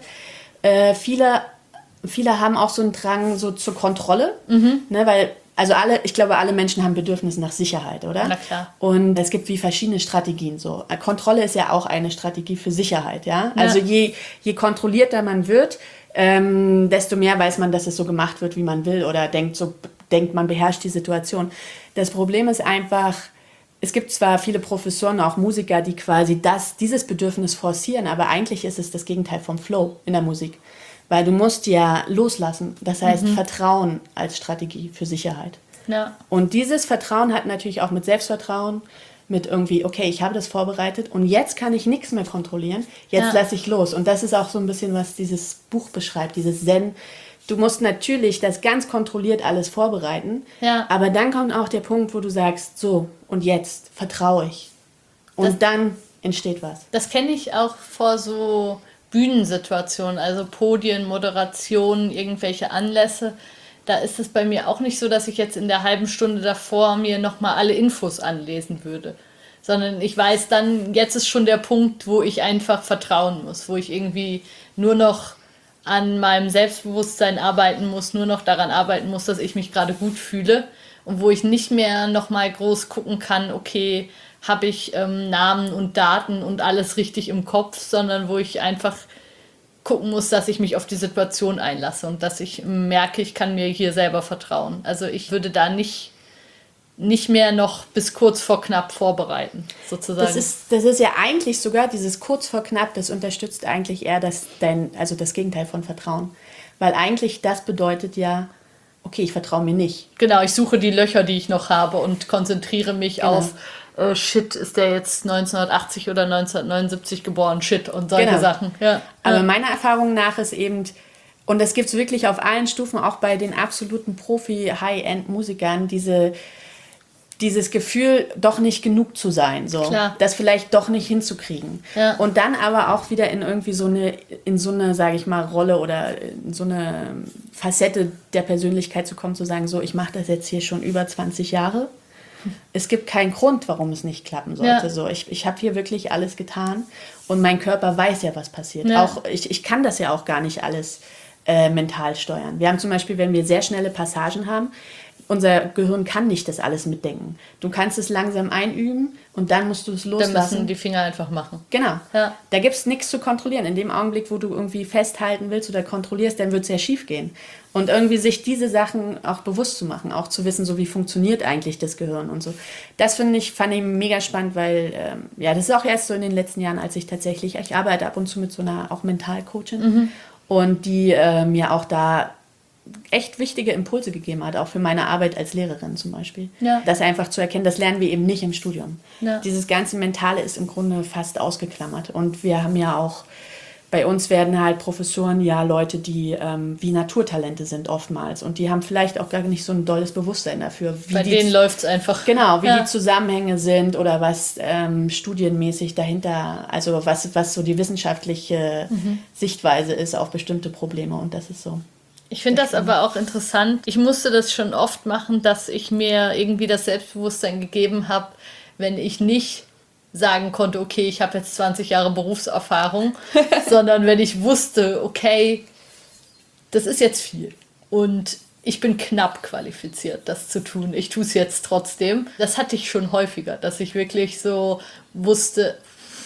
Viele haben auch so einen Drang so zur Kontrolle, ne, weil ich glaube, alle Menschen haben Bedürfnisse nach Sicherheit, oder? Na klar. Und es gibt wie verschiedene Strategien so. Kontrolle ist ja auch eine Strategie für Sicherheit, ja. Also je kontrollierter man wird, desto mehr weiß man, dass es so gemacht wird, wie man will oder denkt, man beherrscht die Situation. Das Problem ist einfach, es gibt zwar viele Professoren, auch Musiker, die quasi dieses Bedürfnis forcieren, aber eigentlich ist es das Gegenteil vom Flow in der Musik. Weil du musst ja loslassen. Das heißt, Vertrauen als Strategie für Sicherheit. Ja. Und dieses Vertrauen hat natürlich auch mit Selbstvertrauen, mit irgendwie, okay, ich habe das vorbereitet und jetzt kann ich nichts mehr kontrollieren. Jetzt lasse ich los. Und das ist auch so ein bisschen, was dieses Buch beschreibt, dieses Zen. Du musst natürlich das ganz kontrolliert alles vorbereiten. Ja. Aber dann kommt auch der Punkt, wo du sagst, so, und jetzt vertraue ich. Und dann entsteht was. Das kenne ich auch vor so Bühnensituationen, also Podien, Moderationen, irgendwelche Anlässe. Da ist es bei mir auch nicht so, dass ich jetzt in der halben Stunde davor mir nochmal alle Infos anlesen würde. Sondern ich weiß dann, jetzt ist schon der Punkt, wo ich einfach vertrauen muss, wo ich irgendwie nur noch an meinem Selbstbewusstsein arbeiten muss, nur noch daran arbeiten muss, dass ich mich gerade gut fühle und wo ich nicht mehr nochmal groß gucken kann, okay, habe ich Namen und Daten und alles richtig im Kopf, sondern wo ich einfach gucken muss, dass ich mich auf die Situation einlasse und dass ich merke, ich kann mir hier selber vertrauen. Also ich würde da nicht mehr noch bis kurz vor knapp vorbereiten, sozusagen. Das ist ja eigentlich sogar dieses kurz vor knapp, das unterstützt eigentlich eher das Gegenteil von Vertrauen. Weil eigentlich das bedeutet ja, okay, ich vertraue mir nicht. Genau, ich suche die Löcher, die ich noch habe und konzentriere mich auf shit, ist der jetzt 1980 oder 1979 geboren, shit und solche Sachen. Ja. Aber meiner Erfahrung nach ist eben, und das gibt es wirklich auf allen Stufen, auch bei den absoluten Profi-High-End-Musikern, dieses Gefühl, doch nicht genug zu sein, so. Klar. Das vielleicht doch nicht hinzukriegen. Ja. Und dann aber auch wieder in irgendwie so eine, sage ich mal, Rolle oder in so eine Facette der Persönlichkeit zu kommen, zu sagen, so, ich mache das jetzt hier schon über 20 Jahre. Es gibt keinen Grund, warum es nicht klappen sollte. Ja. So, ich habe hier wirklich alles getan und mein Körper weiß ja, was passiert. Ja. Auch ich kann das ja auch gar nicht alles mental steuern. Wir haben zum Beispiel, wenn wir sehr schnelle Passagen haben, unser Gehirn kann nicht das alles mitdenken. Du kannst es langsam einüben und dann musst du es loslassen. Dann müssen die Finger einfach machen. Genau. Ja. Da gibt es nichts zu kontrollieren. In dem Augenblick, wo du irgendwie festhalten willst oder kontrollierst, dann wird es ja schief gehen. Und irgendwie sich diese Sachen auch bewusst zu machen, auch zu wissen, so wie funktioniert eigentlich das Gehirn und so. Das fand ich mega spannend, weil das ist auch erst so in den letzten Jahren, als ich arbeite ab und zu mit so einer auch Mentalcoachin und die mir auch da echt wichtige Impulse gegeben hat, auch für meine Arbeit als Lehrerin zum Beispiel. Ja. Das einfach zu erkennen, das lernen wir eben nicht im Studium. Ja. Dieses ganze Mentale ist im Grunde fast ausgeklammert. Und wir haben ja auch, bei uns werden halt Professoren ja Leute, die wie Naturtalente sind oftmals. Und die haben vielleicht auch gar nicht so ein dolles Bewusstsein dafür. Bei denen läuft es einfach. Genau, wie die Zusammenhänge sind oder was studienmäßig dahinter, also was so die wissenschaftliche Sichtweise ist auf bestimmte Probleme. Und das ist so. Ich finde das aber auch interessant. Ich musste das schon oft machen, dass ich mir irgendwie das Selbstbewusstsein gegeben habe, wenn ich nicht sagen konnte, okay, ich habe jetzt 20 Jahre Berufserfahrung, sondern wenn ich wusste, okay, das ist jetzt viel und ich bin knapp qualifiziert, das zu tun. Ich tue es jetzt trotzdem. Das hatte ich schon häufiger, dass ich wirklich so wusste,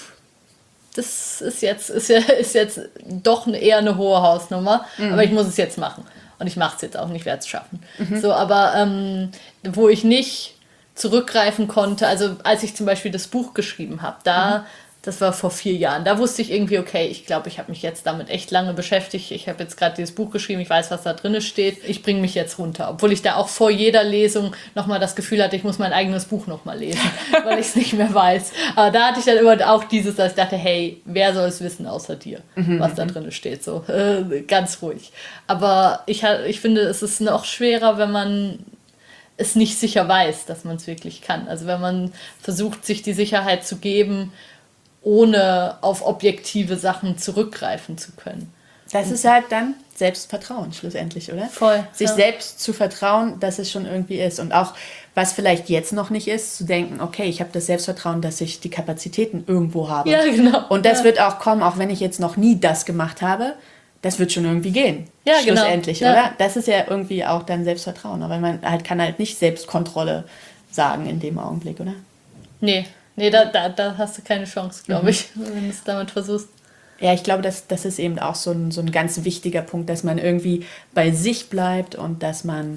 das ist jetzt doch eher eine hohe Hausnummer, aber ich muss es jetzt machen. Und ich mache es jetzt auch nicht, werde es schaffen. So, aber wo ich nicht zurückgreifen konnte, also als ich zum Beispiel das Buch geschrieben habe, das war vor 4 Jahren, da wusste ich irgendwie, okay, ich glaube, ich habe mich jetzt damit echt lange beschäftigt. Ich habe jetzt gerade dieses Buch geschrieben, ich weiß, was da drin steht. Ich bringe mich jetzt runter. Obwohl ich da auch vor jeder Lesung nochmal das Gefühl hatte, ich muss mein eigenes Buch nochmal lesen, weil ich es nicht mehr weiß. Aber da hatte ich dann immer auch dieses, dass ich dachte, hey, wer soll es wissen außer dir, was da drin steht. So, ganz ruhig. Aber ich finde, es ist noch schwerer, wenn man es nicht sicher weiß, dass man es wirklich kann. Also wenn man versucht, sich die Sicherheit zu geben, ohne auf objektive Sachen zurückgreifen zu können. Das ist halt dann Selbstvertrauen schlussendlich, oder? Voll. Sich selbst zu vertrauen, dass es schon irgendwie ist. Und auch, was vielleicht jetzt noch nicht ist, zu denken, okay, ich habe das Selbstvertrauen, dass ich die Kapazitäten irgendwo habe. Ja, genau. Und das wird auch kommen, auch wenn ich jetzt noch nie das gemacht habe, das wird schon irgendwie gehen. Ja, schlussendlich, genau. oder? Das ist ja irgendwie auch dann Selbstvertrauen. Aber man kann halt nicht Selbstkontrolle sagen in dem Augenblick, oder? Nee, da hast du keine Chance, glaube ich, wenn du es damit versuchst. Ja, ich glaube, das ist eben auch so ein ganz wichtiger Punkt, dass man irgendwie bei sich bleibt und dass man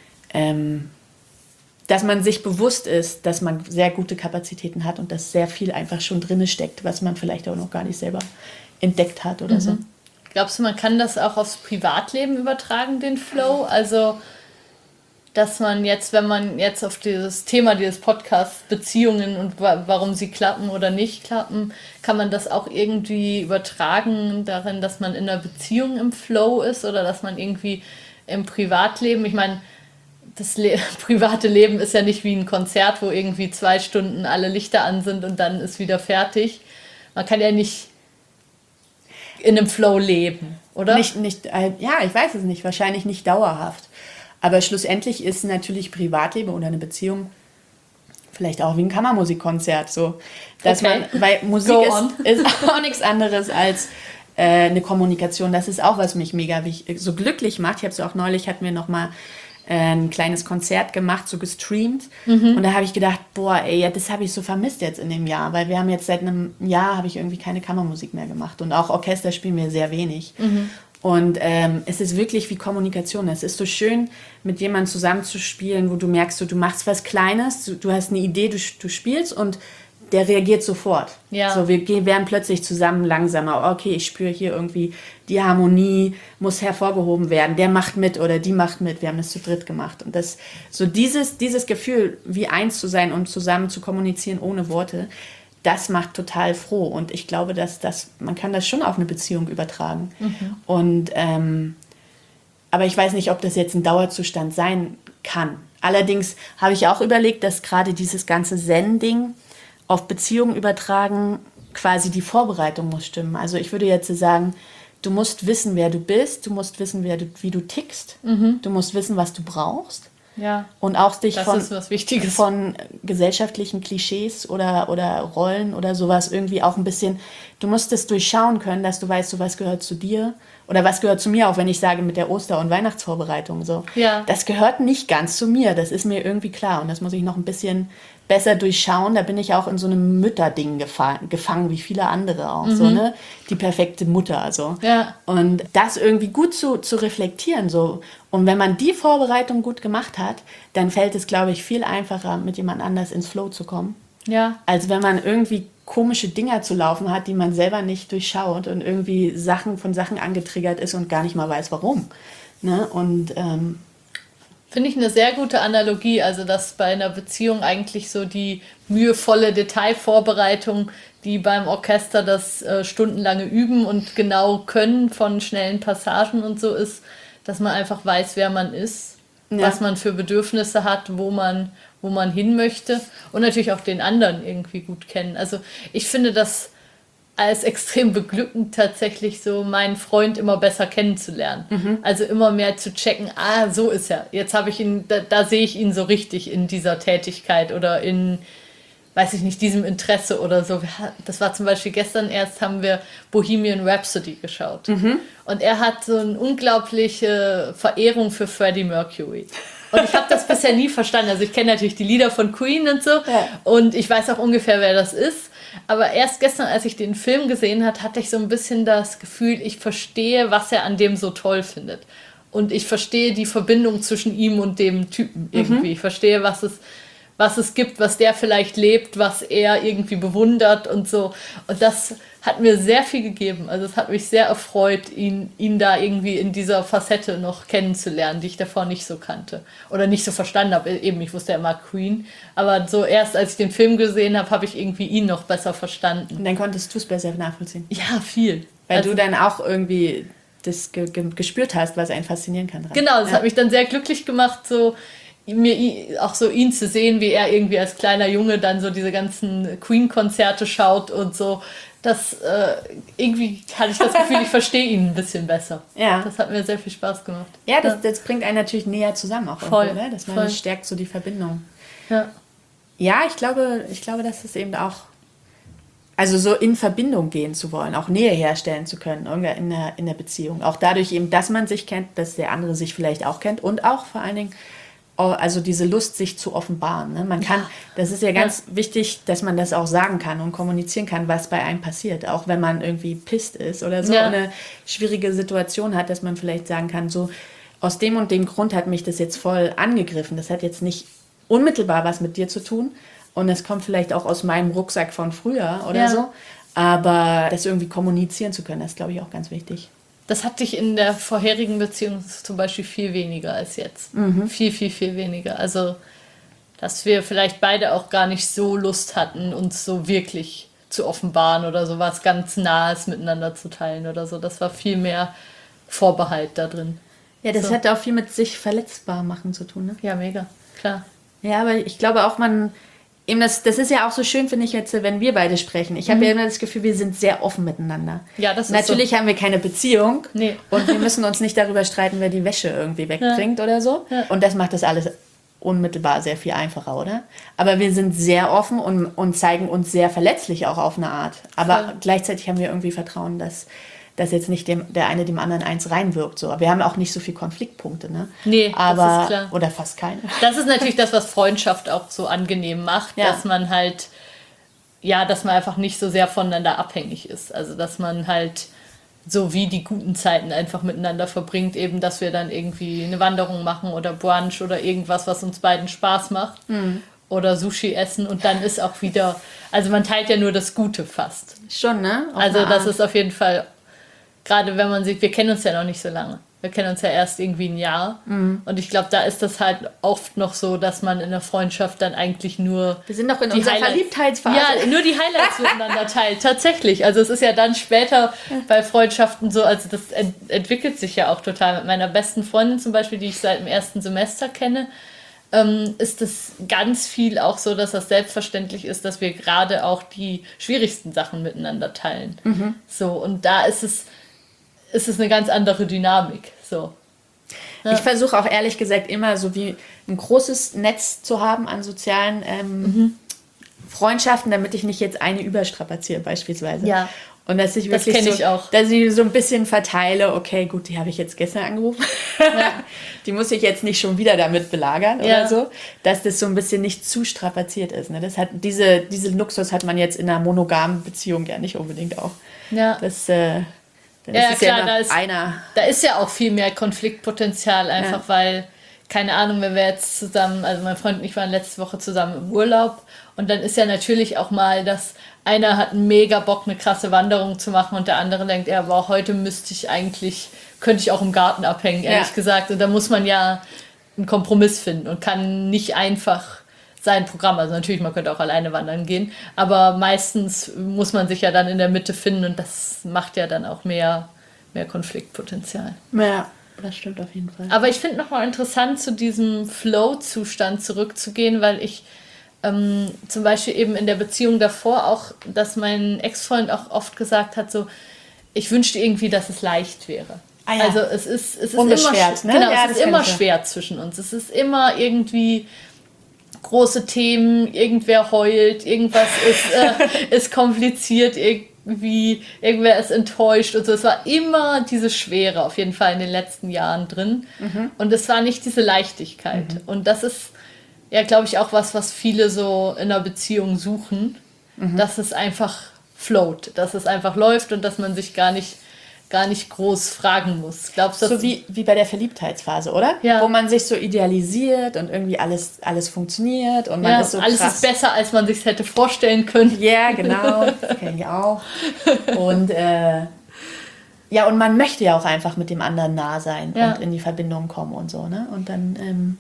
sich bewusst ist, dass man sehr gute Kapazitäten hat und dass sehr viel einfach schon drin steckt, was man vielleicht auch noch gar nicht selber entdeckt hat oder so. Glaubst du, man kann das auch aufs Privatleben übertragen, den Flow? Also, dass man jetzt, wenn man jetzt auf dieses Thema dieses Podcasts, Beziehungen und warum sie klappen oder nicht klappen, kann man das auch irgendwie übertragen darin, dass man in einer Beziehung im Flow ist oder dass man irgendwie im Privatleben, ich meine, das private Leben ist ja nicht wie ein Konzert, wo irgendwie 2 Stunden alle Lichter an sind und dann ist wieder fertig. Man kann ja nicht in einem Flow leben, oder? Ja, ich weiß es nicht, wahrscheinlich nicht dauerhaft. Aber schlussendlich ist natürlich Privatleben oder eine Beziehung vielleicht auch wie ein Kammermusikkonzert. So, dass weil Musik ist auch nichts anderes als eine Kommunikation. Das ist auch, was mich mega so glücklich macht. Ich habe es auch neulich, hatten wir nochmal ein kleines Konzert gemacht, so gestreamt. Und da habe ich gedacht, boah, ey, ja, das habe ich so vermisst jetzt in dem Jahr, weil wir haben jetzt seit einem Jahr, habe ich irgendwie keine Kammermusik mehr gemacht und auch Orchester spielen wir sehr wenig. Und es ist wirklich wie Kommunikation. Es ist so schön, mit jemandem zusammenzuspielen, wo du merkst, du machst was Kleines, du hast eine Idee, du spielst und der reagiert sofort. Ja. So, wir werden plötzlich zusammen langsamer. Okay, ich spüre hier irgendwie, die Harmonie muss hervorgehoben werden. Der macht mit oder die macht mit. Wir haben das zu dritt gemacht. Und das, so dieses Gefühl, wie eins zu sein und zusammen zu kommunizieren ohne Worte, das macht total froh. Und ich glaube, man kann das schon auf eine Beziehung übertragen. Und, aber ich weiß nicht, ob das jetzt ein Dauerzustand sein kann. Allerdings habe ich auch überlegt, dass gerade dieses ganze Zen-Ding auf Beziehungen übertragen, quasi die Vorbereitung muss stimmen. Also ich würde jetzt sagen, du musst wissen, wer du bist, du musst wissen, wie du tickst, du musst wissen, was du brauchst. Ja. Und auch dich von gesellschaftlichen Klischees oder Rollen oder sowas irgendwie auch ein bisschen, du musst es durchschauen können, dass du weißt, so was gehört zu dir oder was gehört zu mir, auch wenn ich sage mit der Oster- und Weihnachtsvorbereitung. So. Ja. Das gehört nicht ganz zu mir, das ist mir irgendwie klar und das muss ich noch ein bisschen besser durchschauen. Da bin ich auch in so einem Mütterding gefangen, wie viele andere auch. So, ne? Die perfekte Mutter. Also. Ja. Und das irgendwie gut zu reflektieren. So. Und wenn man die Vorbereitung gut gemacht hat, dann fällt es, glaube ich, viel einfacher, mit jemand anders ins Flow zu kommen. Ja. Als wenn man irgendwie komische Dinger zu laufen hat, die man selber nicht durchschaut und irgendwie von Sachen angetriggert ist und gar nicht mal weiß, warum. Ne? Und finde ich eine sehr gute Analogie, also dass bei einer Beziehung eigentlich so die mühevolle Detailvorbereitung, die beim Orchester das stundenlange Üben und genau Können von schnellen Passagen und so ist, dass man einfach weiß, wer man ist, was man für Bedürfnisse hat, wo man hin möchte und natürlich auch den anderen irgendwie gut kennen. Also ich finde das als extrem beglückend tatsächlich so meinen Freund immer besser kennenzulernen. Also immer mehr zu checken, so ist er. Jetzt habe ich ihn, da sehe ich ihn so richtig in dieser Tätigkeit oder in, weiß ich nicht, diesem Interesse oder so. Das war zum Beispiel gestern erst, haben wir Bohemian Rhapsody geschaut. Und er hat so eine unglaubliche Verehrung für Freddie Mercury. Und ich habe das bisher nie verstanden. Also ich kenne natürlich die Lieder von Queen und so und ich weiß auch ungefähr, wer das ist. Aber erst gestern, als ich den Film gesehen habe, hatte ich so ein bisschen das Gefühl, ich verstehe, was er an dem so toll findet. Und ich verstehe die Verbindung zwischen ihm und dem Typen irgendwie. Ich verstehe, was es gibt, was der vielleicht lebt, was er irgendwie bewundert und so. Und das hat mir sehr viel gegeben. Also es hat mich sehr erfreut, ihn da irgendwie in dieser Facette noch kennenzulernen, die ich davor nicht so kannte. Oder nicht so verstanden habe. Eben, ich wusste, er mag Queen. Aber so erst, als ich den Film gesehen habe, habe ich irgendwie ihn noch besser verstanden. Und dann konntest du es besser nachvollziehen. Ja, viel. Weil du dann auch irgendwie das gespürt hast, was einen faszinieren kann. Genau, das hat mich dann sehr glücklich gemacht, so mir auch so ihn zu sehen, wie er irgendwie als kleiner Junge dann so diese ganzen Queen-Konzerte schaut und so. Das irgendwie hatte ich das Gefühl, ich verstehe ihn ein bisschen besser. Ja. Das hat mir sehr viel Spaß gemacht. Ja, das bringt einen natürlich näher zusammen auch. Voll, irgendwo, ne? Dass man stärkt so die Verbindung. Ja. Ja, ich glaube, dass es eben auch, also so in Verbindung gehen zu wollen, auch Nähe herstellen zu können in der Beziehung. Auch dadurch eben, dass man sich kennt, dass der andere sich vielleicht auch kennt und auch vor allen Dingen also diese Lust, sich zu offenbaren. Ne? Man kann, das ist ja ganz wichtig, dass man das auch sagen kann und kommunizieren kann, was bei einem passiert. Auch wenn man irgendwie pisst ist oder so eine schwierige Situation hat, dass man vielleicht sagen kann, so aus dem und dem Grund hat mich das jetzt voll angegriffen. Das hat jetzt nicht unmittelbar was mit dir zu tun und es kommt vielleicht auch aus meinem Rucksack von früher oder so. Aber das irgendwie kommunizieren zu können, das ist, glaube ich, auch ganz wichtig. Das hatte ich in der vorherigen Beziehung zum Beispiel viel weniger als jetzt. Viel, viel, viel weniger. Also, dass wir vielleicht beide auch gar nicht so Lust hatten, uns so wirklich zu offenbaren oder so was ganz Nahes miteinander zu teilen oder so. Das war viel mehr Vorbehalt da drin. Ja, das hat auch viel mit sich verletzbar machen zu tun, ne? Ja, mega, klar. Ja, aber ich glaube auch, eben das ist ja auch so schön, finde ich jetzt, wenn wir beide sprechen. Ich habe ja immer das Gefühl, wir sind sehr offen miteinander. Ja, das ist natürlich so. Haben wir keine Beziehung. Nee. Und wir müssen uns nicht darüber streiten, wer die Wäsche irgendwie wegbringt oder so. Ja. Und das macht das alles unmittelbar sehr viel einfacher, oder? Aber wir sind sehr offen und zeigen uns sehr verletzlich auch auf eine Art. Aber gleichzeitig haben wir irgendwie Vertrauen, dass jetzt nicht der eine dem anderen eins reinwirkt. So. Wir haben auch nicht so viele Konfliktpunkte, ne? Nee, aber, das ist klar. Oder fast keine. Das ist natürlich das, was Freundschaft auch so angenehm macht, dass man halt, dass man einfach nicht so sehr voneinander abhängig ist. Also, dass man halt so wie die guten Zeiten einfach miteinander verbringt, eben, dass wir dann irgendwie eine Wanderung machen oder Brunch oder irgendwas, was uns beiden Spaß macht. Oder Sushi essen und dann ist auch wieder, also man teilt ja nur das Gute fast. Schon, ne? Also das ist auf jeden Fall, gerade wenn man sieht, wir kennen uns ja noch nicht so lange. Wir kennen uns ja erst irgendwie ein Jahr. Und ich glaube, da ist das halt oft noch so, dass man in der Freundschaft dann eigentlich nur... Wir sind noch in unserer Verliebtheitsphase. Ja, nur die Highlights miteinander teilt, tatsächlich. Also es ist ja dann später bei Freundschaften so, also das entwickelt sich ja auch total. Mit meiner besten Freundin zum Beispiel, die ich seit dem ersten Semester kenne, ist es ganz viel auch so, dass das selbstverständlich ist, dass wir gerade auch die schwierigsten Sachen miteinander teilen. So, und da ist es eine ganz andere Dynamik. So. Ja. Ich versuche auch ehrlich gesagt immer so wie ein großes Netz zu haben an sozialen Freundschaften, damit ich nicht jetzt eine überstrapaziere beispielsweise. Ja. Und dass ich wirklich dass ich so ein bisschen verteile, okay, gut, die habe ich jetzt gestern angerufen. Ja. Die muss ich jetzt nicht schon wieder damit belagern oder so. Dass das so ein bisschen nicht zu strapaziert ist. Ne? Das hat diese Luxus hat man jetzt in einer monogamen Beziehung ja nicht unbedingt auch. Ja. Das da ist ja auch viel mehr Konfliktpotenzial, einfach weil keine Ahnung, wenn wir jetzt zusammen, also mein Freund und ich waren letzte Woche zusammen im Urlaub und dann ist ja natürlich auch mal, dass einer hat mega Bock, eine krasse Wanderung zu machen und der andere denkt, ja, aber heute könnte ich auch im Garten abhängen, ehrlich gesagt. Und da muss man ja einen Kompromiss finden und kann nicht einfach sein Programm, also natürlich, man könnte auch alleine wandern gehen, aber meistens muss man sich ja dann in der Mitte finden und das macht ja dann auch mehr Konfliktpotenzial. Ja, das stimmt auf jeden Fall. Aber ich finde nochmal interessant, zu diesem Flow-Zustand zurückzugehen, weil ich zum Beispiel eben in der Beziehung davor auch, dass mein Ex-Freund auch oft gesagt hat, so, ich wünschte irgendwie, dass es leicht wäre. Ah ja. Also es ist unbeschwert, immer, ne? Genau, Ja, es ist immer schwer zwischen uns. Es ist immer irgendwie große Themen, irgendwer heult, irgendwas ist kompliziert, irgendwer ist enttäuscht und so. Es war immer diese Schwere auf jeden Fall in den letzten Jahren drin. Und es war nicht diese Leichtigkeit. Und das ist ja, glaube ich, auch was viele so in einer Beziehung suchen, dass es einfach float, dass es einfach läuft und dass man sich gar nicht groß fragen muss. Glaubst du, so wie bei der Verliebtheitsphase, oder? Ja. Wo man sich so idealisiert und irgendwie alles funktioniert und man ist so alles krass. ist besser, als man sich hätte vorstellen können. Ja, genau. Das kenne ich auch. Und ja, und man möchte ja auch einfach mit dem anderen nah sein und in die Verbindung kommen und so, ne? Und dann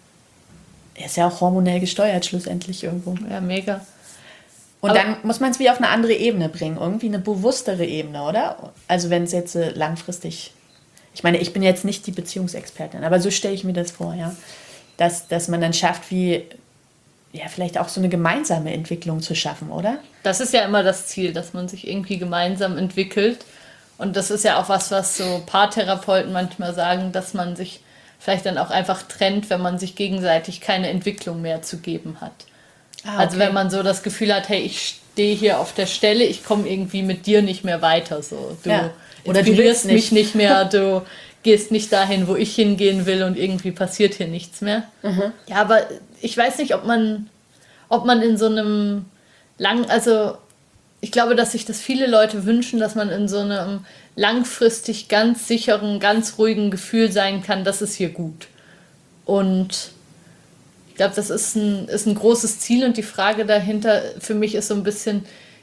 er ist ja auch hormonell gesteuert schlussendlich irgendwo. Ja, mega. Und dann muss man es wie auf eine andere Ebene bringen, irgendwie eine bewusstere Ebene, oder? Also wenn es jetzt langfristig, ich meine, ich bin jetzt nicht die Beziehungsexpertin, aber so stelle ich mir das vor, ja, dass man dann schafft, wie ja vielleicht auch so eine gemeinsame Entwicklung zu schaffen, oder? Das ist ja immer das Ziel, dass man sich irgendwie gemeinsam entwickelt. Und das ist ja auch was so Paartherapeuten manchmal sagen, dass man sich vielleicht dann auch einfach trennt, wenn man sich gegenseitig keine Entwicklung mehr zu geben hat. Ah, okay. Also wenn man so das Gefühl hat, hey, ich stehe hier auf der Stelle, ich komme irgendwie mit dir nicht mehr weiter. So. Du Oder du inspirierst willst mich nicht mehr, du gehst nicht dahin, wo ich hingehen will und irgendwie passiert hier nichts mehr. Ja, aber ich weiß nicht, ob man in so einem also ich glaube, dass sich das viele Leute wünschen, dass man in so einem langfristig ganz sicheren, ganz ruhigen Gefühl sein kann, das ist hier gut. Und ich glaube, das ist ein großes Ziel und die Frage dahinter für mich ist so ein bisschen,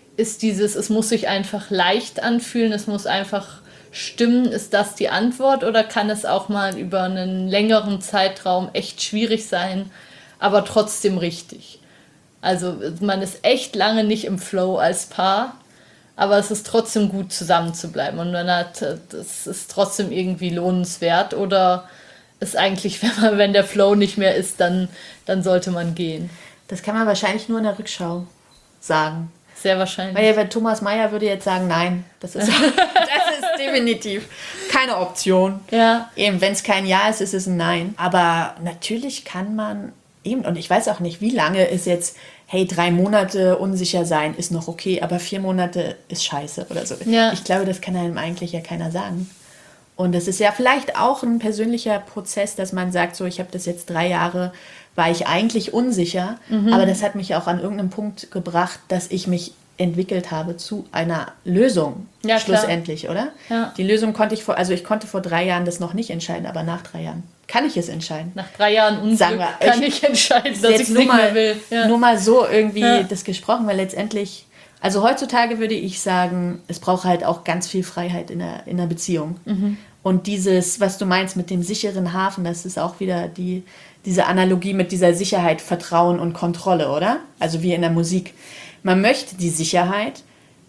es muss sich einfach leicht anfühlen, es muss einfach stimmen, ist das die Antwort oder kann es auch mal über einen längeren Zeitraum echt schwierig sein, aber trotzdem richtig? Also man ist echt lange nicht im Flow als Paar, aber es ist trotzdem gut, zusammen zu bleiben. Und das ist trotzdem irgendwie lohnenswert oder ist eigentlich, wenn der Flow nicht mehr ist, dann sollte man gehen. Das kann man wahrscheinlich nur in der Rückschau sagen. Sehr wahrscheinlich. Weil Thomas Mayer würde jetzt sagen, nein, das ist definitiv keine Option. Ja. Eben, wenn es kein Ja ist, ist es ein Nein. Aber natürlich kann man eben, und ich weiß auch nicht, wie lange ist jetzt, hey, 3 Monate unsicher sein ist noch okay, aber 4 Monate ist scheiße oder so. Ja. Ich glaube, das kann einem eigentlich ja keiner sagen. Und das ist ja vielleicht auch ein persönlicher Prozess, dass man sagt, so, ich habe das jetzt 3 Jahre, war ich eigentlich unsicher, aber das hat mich auch an irgendeinem Punkt gebracht, dass ich mich entwickelt habe zu einer Lösung, ja, schlussendlich, klar. oder? Ja. Die Lösung ich konnte vor 3 Jahren das noch nicht entscheiden, aber nach 3 Jahren kann ich es entscheiden. Nach 3 Jahren Unglück kann ich entscheiden, dass ich es nicht mehr will. Ja. Nur mal so irgendwie das gesprochen, weil letztendlich, also heutzutage würde ich sagen, es braucht halt auch ganz viel Freiheit in der Beziehung. Und dieses, was du meinst mit dem sicheren Hafen, das ist auch wieder diese Analogie mit dieser Sicherheit, Vertrauen und Kontrolle, oder? Also wie in der Musik. Man möchte die Sicherheit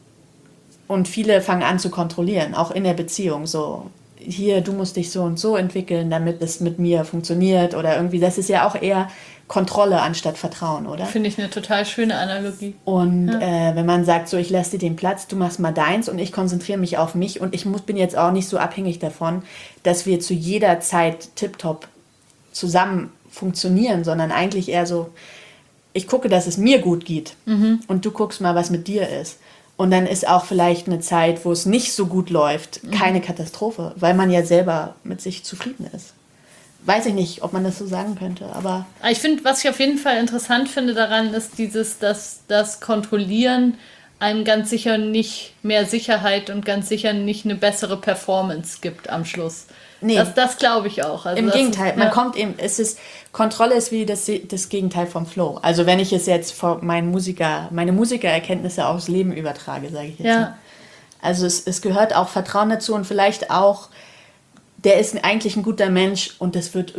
und viele fangen an zu kontrollieren, auch in der Beziehung. So, hier, du musst dich so und so entwickeln, damit es mit mir funktioniert oder irgendwie. Das ist ja auch eher Kontrolle anstatt Vertrauen, oder? Finde ich eine total schöne Analogie. Und wenn man sagt, so, ich lasse dir den Platz, du machst mal deins und ich konzentriere mich auf mich und bin jetzt auch nicht so abhängig davon, dass wir zu jeder Zeit tipptopp zusammen funktionieren, sondern eigentlich eher so, ich gucke, dass es mir gut geht und du guckst mal, was mit dir ist. Und dann ist auch vielleicht eine Zeit, wo es nicht so gut läuft, keine Katastrophe, weil man ja selber mit sich zufrieden ist. Weiß ich nicht, ob man das so sagen könnte, aber... Ich finde, was ich auf jeden Fall interessant finde daran, ist das Kontrollieren einem ganz sicher nicht mehr Sicherheit und ganz sicher nicht eine bessere Performance gibt am Schluss. Nee. Das glaube ich auch. Also im Gegenteil, ist, Kontrolle ist wie das Gegenteil vom Flow. Also wenn ich es jetzt vor meine Musikererkenntnisse aufs Leben übertrage, sage ich jetzt. Ja. Also es gehört auch Vertrauen dazu und vielleicht auch, der ist eigentlich ein guter Mensch und es wird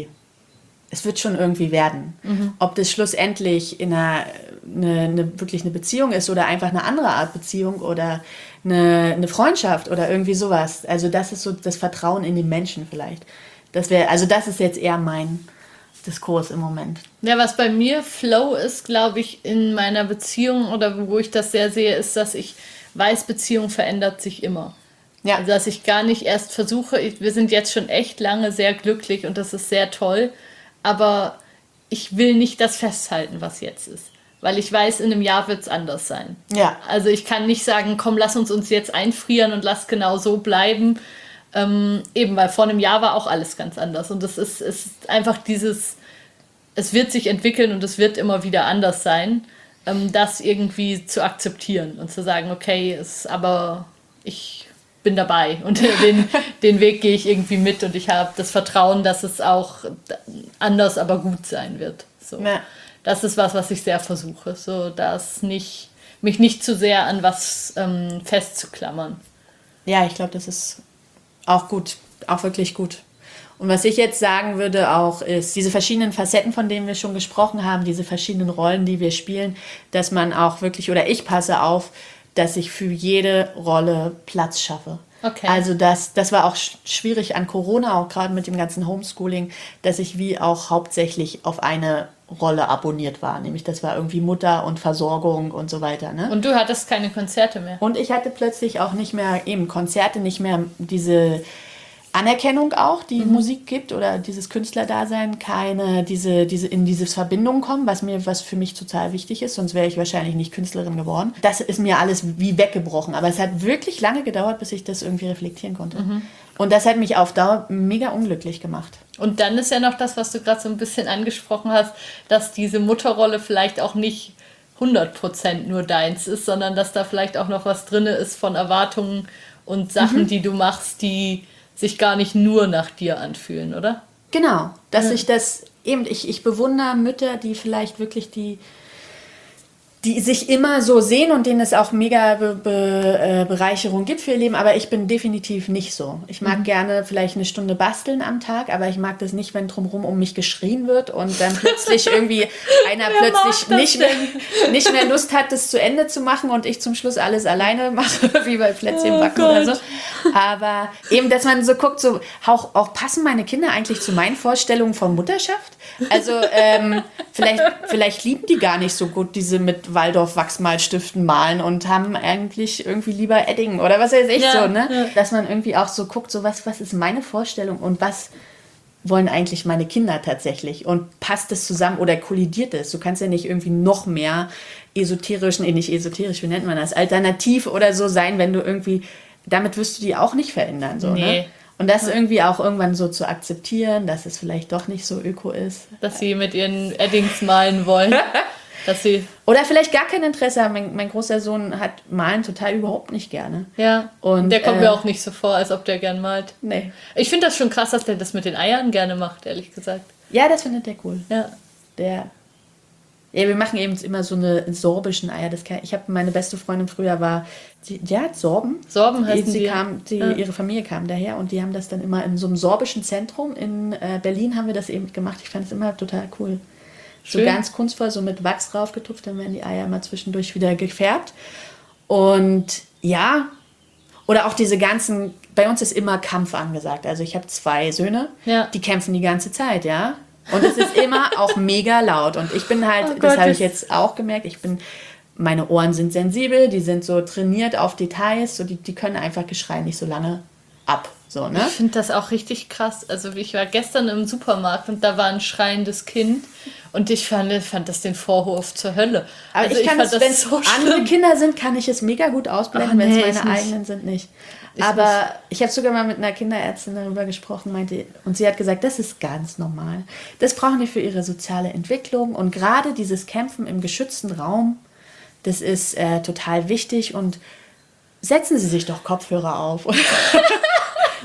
schon irgendwie werden. Ob das schlussendlich in wirklich eine Beziehung ist oder einfach eine andere Art Beziehung oder eine Freundschaft oder irgendwie sowas. Also das ist so das Vertrauen in den Menschen vielleicht. Das ist jetzt eher mein Diskurs im Moment. Ja, was bei mir Flow ist, glaube ich, in meiner Beziehung oder wo ich das sehr sehe, ist, dass ich weiß, Beziehung verändert sich immer. Ja. Also, dass ich gar nicht erst versuche, wir sind jetzt schon echt lange sehr glücklich und das ist sehr toll, aber ich will nicht das festhalten, was jetzt ist. Weil ich weiß, in einem Jahr wird es anders sein. Ja. Also ich kann nicht sagen, komm, lass uns jetzt einfrieren und lass genau so bleiben. Eben, weil vor einem Jahr war auch alles ganz anders. Und es ist einfach es wird sich entwickeln und es wird immer wieder anders sein, das irgendwie zu akzeptieren und zu sagen, okay, aber ich bin dabei und den Weg gehe ich irgendwie mit und ich habe das Vertrauen, dass es auch anders, aber gut sein wird. So. Ja. Das ist was ich sehr versuche, so dass mich nicht zu sehr an was festzuklammern. Ja, ich glaube, das ist auch gut, auch wirklich gut. Und was ich jetzt sagen würde auch, ist diese verschiedenen Facetten, von denen wir schon gesprochen haben, diese verschiedenen Rollen, die wir spielen, dass man auch wirklich, oder ich passe auf, dass ich für jede Rolle Platz schaffe. Okay. Also das war auch schwierig an Corona, auch gerade mit dem ganzen Homeschooling, dass ich wie auch hauptsächlich auf eine Rolle abonniert war. Nämlich das war irgendwie Mutter und Versorgung und so weiter. Ne? Und du hattest keine Konzerte mehr. Und ich hatte plötzlich auch nicht mehr, Konzerte, nicht mehr diese Anerkennung auch, die Musik gibt oder dieses Künstlerdasein, in diese Verbindung kommen, was für mich total wichtig ist, sonst wäre ich wahrscheinlich nicht Künstlerin geworden. Das ist mir alles wie weggebrochen, aber es hat wirklich lange gedauert, bis ich das irgendwie reflektieren konnte. Und das hat mich auf Dauer mega unglücklich gemacht. Und dann ist ja noch das, was du gerade so ein bisschen angesprochen hast, dass diese Mutterrolle vielleicht auch nicht 100% nur deins ist, sondern dass da vielleicht auch noch was drin ist von Erwartungen und Sachen, die du machst, die sich gar nicht nur nach dir anfühlen, oder? Genau, dass ich das eben, ich bewundere Mütter, die vielleicht wirklich die sich immer so sehen und denen es auch mega Bereicherung gibt für ihr Leben, aber ich bin definitiv nicht so. Ich mag gerne vielleicht eine Stunde basteln am Tag, aber ich mag das nicht, wenn drumherum um mich geschrien wird und dann plötzlich irgendwie einer plötzlich nicht mehr Lust hat, das zu Ende zu machen und ich zum Schluss alles alleine mache, wie bei Plätzchenbacken oder so. Aber eben, dass man so guckt, so auch passen meine Kinder eigentlich zu meinen Vorstellungen von Mutterschaft? Also vielleicht lieben die gar nicht so gut diese mit Waldorf-Wachsmalstiften malen und haben eigentlich irgendwie lieber Edding oder was weiß ich so, ne? Ja. Dass man irgendwie auch so guckt, so was ist meine Vorstellung und was wollen eigentlich meine Kinder tatsächlich und passt das zusammen oder kollidiert es? Du kannst ja nicht irgendwie noch mehr nicht esoterisch, wie nennt man das, alternativ oder so sein, wenn du irgendwie, damit wirst du die auch nicht verändern, so, ne? Und das irgendwie auch irgendwann so zu akzeptieren, dass es vielleicht doch nicht so öko ist. Dass sie mit ihren Eddings malen wollen. Oder vielleicht gar kein Interesse haben. Mein großer Sohn hat Malen total überhaupt nicht gerne. Ja, und der kommt mir auch nicht so vor, als ob der gern malt. Nee. Ich finde das schon krass, dass der das mit den Eiern gerne macht, ehrlich gesagt. Ja, das findet der cool. Ja. Wir machen eben immer so eine sorbischen Eier. Ich habe meine beste Freundin früher die hat Sorben. Sorben heißen Ihre Familie kam daher und die haben das dann immer in so einem sorbischen Zentrum in Berlin haben wir das eben gemacht. Ich fand es immer total cool. Schön. So ganz kunstvoll, so mit Wachs draufgetupft, dann werden die Eier mal zwischendurch wieder gefärbt. Und ja, oder auch diese ganzen, bei uns ist immer Kampf angesagt. Also ich habe 2 Söhne, die kämpfen die ganze Zeit, ja. Und es ist immer auch mega laut. Und ich bin halt, das habe ich jetzt auch gemerkt, meine Ohren sind sensibel, die sind so trainiert auf Details, so die können einfach Geschrei nicht so lange ab. So, ne? Ich finde das auch richtig krass. Also ich war gestern im Supermarkt und da war ein schreiendes Kind und ich fand das den Vorwurf zur Hölle. Aber also wenn es so andere Kinder sind, kann ich es mega gut ausblenden, wenn es meine eigenen sind nicht. Aber ich habe sogar mal mit einer Kinderärztin darüber gesprochen, und sie hat gesagt, das ist ganz normal. Das brauchen die für ihre soziale Entwicklung und gerade dieses Kämpfen im geschützten Raum, das ist total wichtig und setzen Sie sich doch Kopfhörer auf.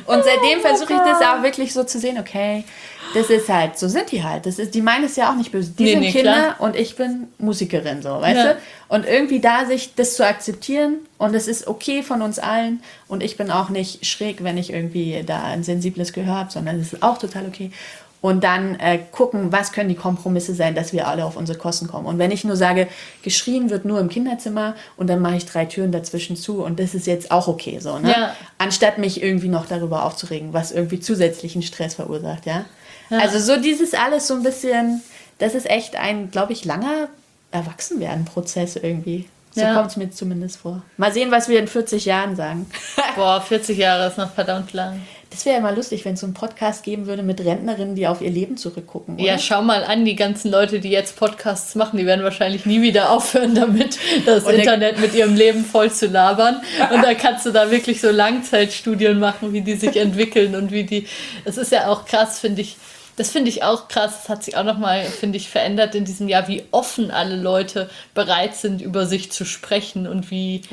Und seitdem versuche ich das auch wirklich so zu sehen, okay, das ist halt, so sind die halt. Die meinen es ja auch nicht böse. Die sind Kinder klar. Und ich bin Musikerin, so, weißt du? Und irgendwie da sich das zu akzeptieren und es ist okay von uns allen und ich bin auch nicht schräg, wenn ich irgendwie da ein sensibles Gehör habe, sondern es ist auch total okay. Und dann gucken, was können die Kompromisse sein, dass wir alle auf unsere Kosten kommen. Und wenn ich nur sage, geschrien wird nur im Kinderzimmer und dann mache ich 3 Türen dazwischen zu und das ist jetzt auch okay, so, ne? Ja. Anstatt mich irgendwie noch darüber aufzuregen, was irgendwie zusätzlichen Stress verursacht, ja. Also so dieses alles so ein bisschen, das ist echt ein, glaube ich, langer Erwachsenwerden-Prozess irgendwie. So kommt es mir zumindest vor. Mal sehen, was wir in 40 Jahren sagen. Boah, 40 Jahre ist noch verdammt lang. Das wäre ja mal lustig, wenn es so einen Podcast geben würde mit Rentnerinnen, die auf ihr Leben zurückgucken, oder? Ja, schau mal an, die ganzen Leute, die jetzt Podcasts machen, die werden wahrscheinlich nie wieder aufhören damit, das Internet mit ihrem Leben voll zu labern. Und da kannst du da wirklich so Langzeitstudien machen, wie die sich entwickeln und wie die... Es ist ja auch krass, finde ich. Das finde ich auch krass. Das hat sich auch nochmal, finde ich, verändert in diesem Jahr, wie offen alle Leute bereit sind, über sich zu sprechen und wie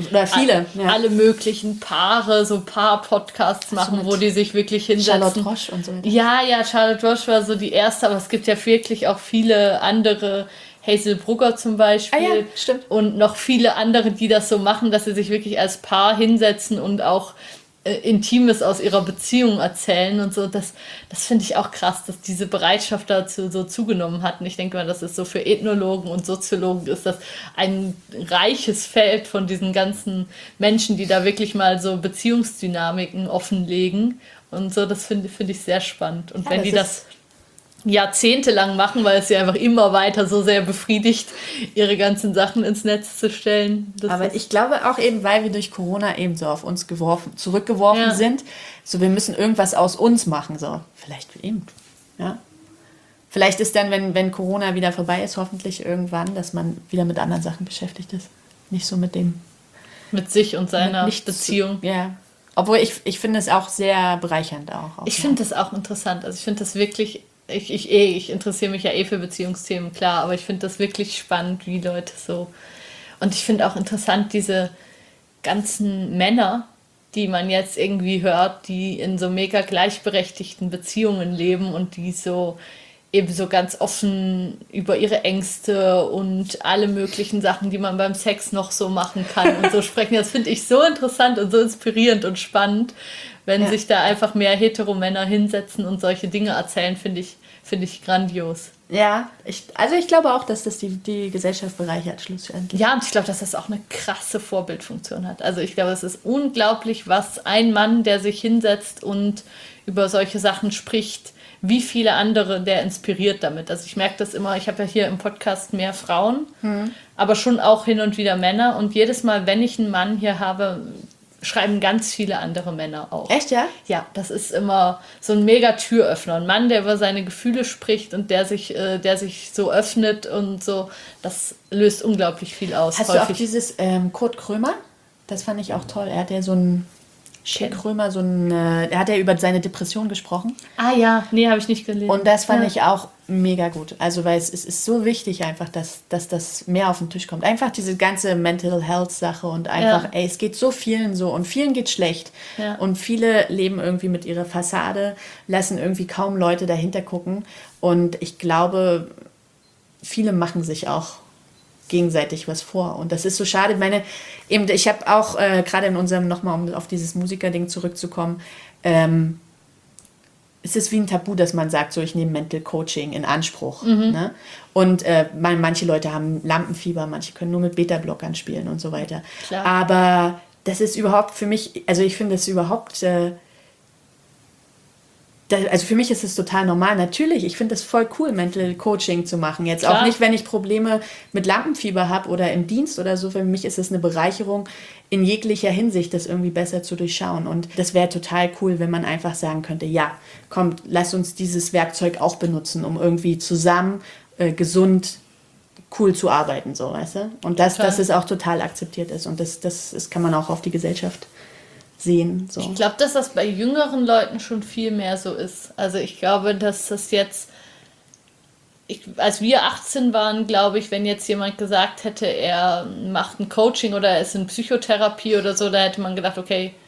alle möglichen Paare so Paar-Podcasts machen, wo die sich wirklich hinsetzen. Charlotte Roche und so weiter. Ja, Charlotte Roche war so die erste, aber es gibt ja wirklich auch viele andere, Hazel Brugger zum Beispiel. Ah ja, stimmt. Und noch viele andere, die das so machen, dass sie sich wirklich als Paar hinsetzen und auch Intimes aus ihrer Beziehung erzählen und so, das finde ich auch krass, dass diese Bereitschaft dazu so zugenommen hat. Und ich denke mal, das ist so für Ethnologen und Soziologen ist das ein reiches Feld von diesen ganzen Menschen, die da wirklich mal so Beziehungsdynamiken offenlegen und so, das finde ich sehr spannend. Und wenn die das jahrzehntelang machen, weil es sie einfach immer weiter so sehr befriedigt, ihre ganzen Sachen ins Netz zu stellen. Aber ich glaube auch eben, weil wir durch Corona eben so auf uns zurückgeworfen sind, so wir müssen irgendwas aus uns machen, so vielleicht eben, ja. Vielleicht ist dann, wenn Corona wieder vorbei ist, hoffentlich irgendwann, dass man wieder mit anderen Sachen beschäftigt ist. Nicht so mit sich und seiner Beziehung. Ja. Obwohl ich finde es auch sehr bereichernd auch. Ich finde das auch interessant. Also ich finde das wirklich... Ich interessiere mich ja für Beziehungsthemen, klar, aber ich finde das wirklich spannend, wie Leute so... Und ich finde auch interessant, diese ganzen Männer, die man jetzt irgendwie hört, die in so mega gleichberechtigten Beziehungen leben und die so eben so ganz offen über ihre Ängste und alle möglichen Sachen, die man beim Sex noch so machen kann und so sprechen. Das finde ich so interessant und so inspirierend und spannend, wenn sich da einfach mehr Heteromänner hinsetzen und solche Dinge erzählen, finde ich grandios. Ja, ich glaube auch, dass das die Gesellschaft bereichert, schlussendlich. Ja, und ich glaube, dass das auch eine krasse Vorbildfunktion hat. Also ich glaube, es ist unglaublich, was ein Mann, der sich hinsetzt und über solche Sachen spricht, wie viele andere der inspiriert damit. Also ich merke das immer, ich habe ja hier im Podcast mehr Frauen, aber schon auch hin und wieder Männer. Und jedes Mal, wenn ich einen Mann hier habe, schreiben ganz viele andere Männer auch. Echt, ja? Ja, das ist immer so ein mega Türöffner. Ein Mann, der über seine Gefühle spricht und der sich so öffnet und so, das löst unglaublich viel aus. Hast du auch dieses Kurt Krömer? Das fand ich auch toll. Er hat ja so ein Krömer, er hat ja über seine Depression gesprochen. Ah ja, nee, habe ich nicht gelesen. Und das fand ich auch mega gut. Also, weil es ist so wichtig einfach, dass das mehr auf den Tisch kommt. Einfach diese ganze Mental Health Sache und einfach, es geht so vielen so und vielen geht schlecht. Ja. Und viele leben irgendwie mit ihrer Fassade, lassen irgendwie kaum Leute dahinter gucken. Und ich glaube, viele machen sich auch gegenseitig was vor. Und das ist so schade. Ich habe auch gerade in unserem, nochmal um auf dieses Musikerding zurückzukommen, es ist wie ein Tabu, dass man sagt, so ich nehme Mental Coaching in Anspruch. Ne? Und manche Leute haben Lampenfieber, manche können nur mit Beta-Blockern spielen und so weiter. Klar. Aber das ist überhaupt für mich, also ich finde es überhaupt... Also für mich ist es total normal. Natürlich, ich finde es voll cool, Mental Coaching zu machen. Jetzt Klar. Auch nicht, wenn ich Probleme mit Lampenfieber habe oder im Dienst oder so. Für mich ist es eine Bereicherung in jeglicher Hinsicht, das irgendwie besser zu durchschauen. Und das wäre total cool, wenn man einfach sagen könnte, ja, komm, lass uns dieses Werkzeug auch benutzen, um irgendwie zusammen gesund, cool zu arbeiten, so, weißt du? Und dass es auch total akzeptiert ist. Und das kann man auch auf die Gesellschaft sehen. So. Ich glaube, dass das bei jüngeren Leuten schon viel mehr so ist. Also ich glaube, dass das jetzt, als wir 18 waren, glaube ich, wenn jetzt jemand gesagt hätte, er macht ein Coaching oder er ist in Psychotherapie oder so, da hätte man gedacht, okay,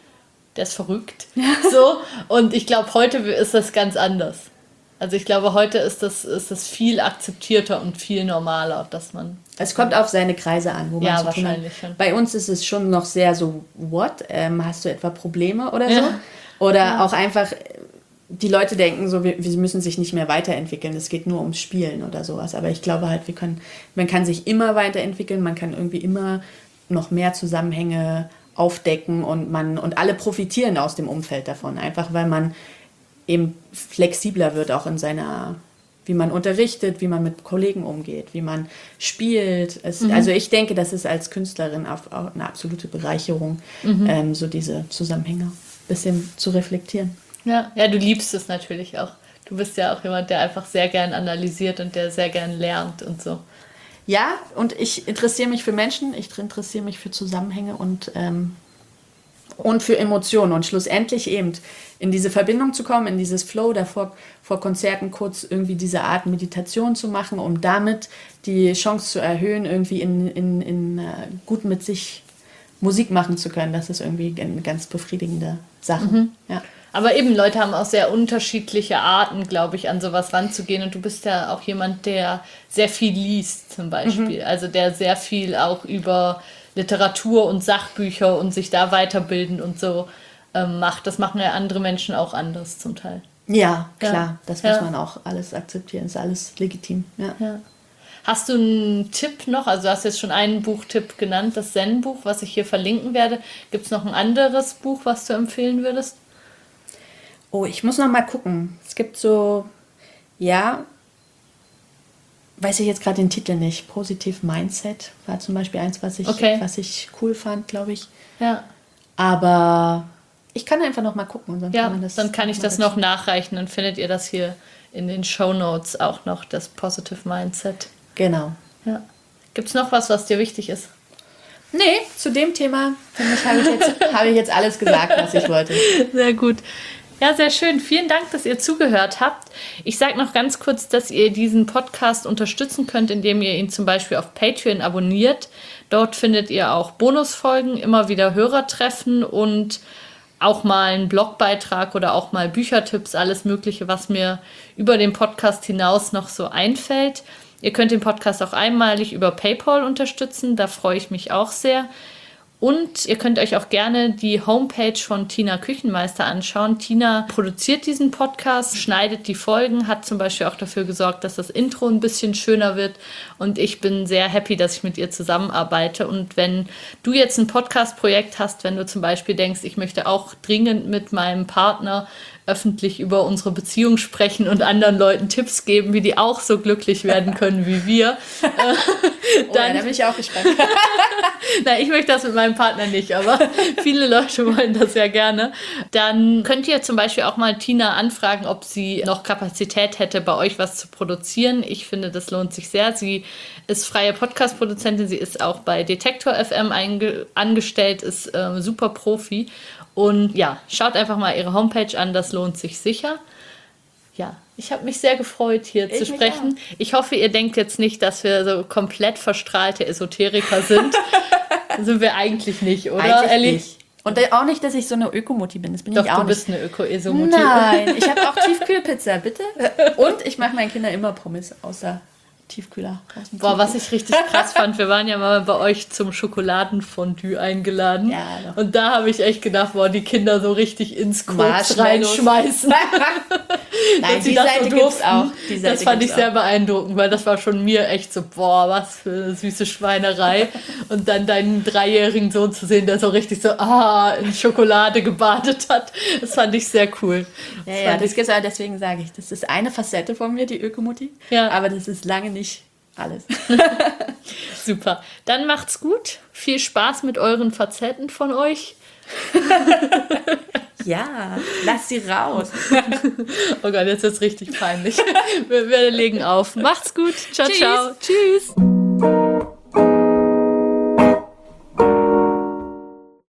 der ist verrückt. So. Und ich glaube, heute ist das ganz anders. Also ich glaube, heute ist das viel akzeptierter und viel normaler, dass man... Es kommt auf seine Kreise an, wo man ja, wahrscheinlich schon. Bei uns ist es schon noch sehr so, what? Hast du etwa Probleme oder so? Oder auch einfach, die Leute denken so, sie müssen sich nicht mehr weiterentwickeln, es geht nur ums Spielen oder sowas. Aber ich glaube halt, man kann sich immer weiterentwickeln, man kann irgendwie immer noch mehr Zusammenhänge aufdecken und alle profitieren aus dem Umfeld davon. Einfach weil man eben flexibler wird auch in seiner, wie man unterrichtet, wie man mit Kollegen umgeht, wie man spielt. Also ich denke, das ist als Künstlerin auch eine absolute Bereicherung, so diese Zusammenhänge ein bisschen zu reflektieren. Ja, du liebst es natürlich auch. Du bist ja auch jemand, der einfach sehr gern analysiert und der sehr gern lernt und so. Ja, und ich interessiere mich für Menschen, ich interessiere mich für Zusammenhänge und für Emotionen und schlussendlich eben in diese Verbindung zu kommen, in dieses Flow, davor vor Konzerten kurz irgendwie diese Art Meditation zu machen, um damit die Chance zu erhöhen, irgendwie in gut mit sich Musik machen zu können. Das ist irgendwie eine ganz befriedigende Sache. Ja. Aber eben, Leute haben auch sehr unterschiedliche Arten, glaube ich, an sowas ranzugehen. Und du bist ja auch jemand, der sehr viel liest, zum Beispiel. Also der sehr viel auch über Literatur und Sachbücher und sich da weiterbilden und so macht. Das machen ja andere Menschen auch anders zum Teil. Ja, klar. Das muss man auch alles akzeptieren. Ist alles legitim. Ja. Hast du einen Tipp noch? Also du hast jetzt schon einen Buchtipp genannt, das Zen-Buch, was ich hier verlinken werde. Gibt es noch ein anderes Buch, was du empfehlen würdest? Oh, ich muss noch mal gucken. Es gibt so, weiß ich jetzt gerade den Titel nicht. Positive Mindset war zum Beispiel eins, was ich cool fand, glaube ich. Ja. Aber ich kann einfach noch mal gucken. Und dann kann ich das noch nachreichen. Dann findet ihr das hier in den Shownotes auch noch, das Positive Mindset. Genau. Ja. Gibt es noch was dir wichtig ist? Nee, zu dem Thema, finde ich, habe ich jetzt alles gesagt, was ich wollte. Sehr gut. Ja, sehr schön. Vielen Dank, dass ihr zugehört habt. Ich sage noch ganz kurz, dass ihr diesen Podcast unterstützen könnt, indem ihr ihn zum Beispiel auf Patreon abonniert. Dort findet ihr auch Bonusfolgen, immer wieder Hörertreffen und auch mal einen Blogbeitrag oder auch mal Büchertipps, alles Mögliche, was mir über den Podcast hinaus noch so einfällt. Ihr könnt den Podcast auch einmalig über PayPal unterstützen, da freue ich mich auch sehr. Und ihr könnt euch auch gerne die Homepage von Tina Küchenmeister anschauen. Tina produziert diesen Podcast, schneidet die Folgen, hat zum Beispiel auch dafür gesorgt, dass das Intro ein bisschen schöner wird. Und ich bin sehr happy, dass ich mit ihr zusammenarbeite. Und wenn du jetzt ein Podcast-Projekt hast, wenn du zum Beispiel denkst, ich möchte auch dringend mit meinem Partner öffentlich über unsere Beziehung sprechen und anderen Leuten Tipps geben, wie die auch so glücklich werden können wie wir. Dann da bin ich auch gespannt. Na, ich möchte das mit meinem Partner nicht, aber viele Leute wollen das ja gerne. Dann könnt ihr zum Beispiel auch mal Tina anfragen, ob sie noch Kapazität hätte, bei euch was zu produzieren. Ich finde, das lohnt sich sehr. Sie ist freie Podcast-Produzentin, sie ist auch bei Detektor FM angestellt, ist super Profi. Und ja, schaut einfach mal ihre Homepage an, das lohnt sich sicher. Ja, ich habe mich sehr gefreut, hier zu sprechen. Ich hoffe, ihr denkt jetzt nicht, dass wir so komplett verstrahlte Esoteriker sind. Sind wir eigentlich nicht, oder? Eigentlich Ellie? Nicht. Und auch nicht, dass ich so eine Ökomutti bin. Das bin Doch, ich auch du bist nicht. Eine Öko-Esomutti. Nein, ich habe auch Tiefkühlpizza, bitte. Und ich mache meinen Kindern immer Pommes außer Tiefkühler. Boah, was ich richtig krass fand, wir waren ja mal bei euch zum Schokoladenfondue eingeladen. Ja, doch. Und da habe ich echt gedacht, boah, die Kinder so richtig ins Koks reinschmeißen. Nein, die Seite gibt's auch. Das fand ich sehr beeindruckend, weil das war schon mir echt so, boah, was für eine süße Schweinerei. Und dann deinen 3-jährigen Sohn zu sehen, der so richtig so, in Schokolade gebadet hat, das fand ich sehr cool. Ja, das gibt's auch, deswegen sage ich, das ist eine Facette von mir, die Ökomutti. Ja. Aber das ist lange nicht alles. Super. Dann macht's gut. Viel Spaß mit euren Facetten von euch. Ja, lass sie raus. Oh Gott, jetzt wird's richtig peinlich. Wir legen auf. Macht's gut. Ciao, ciao. Tschüss.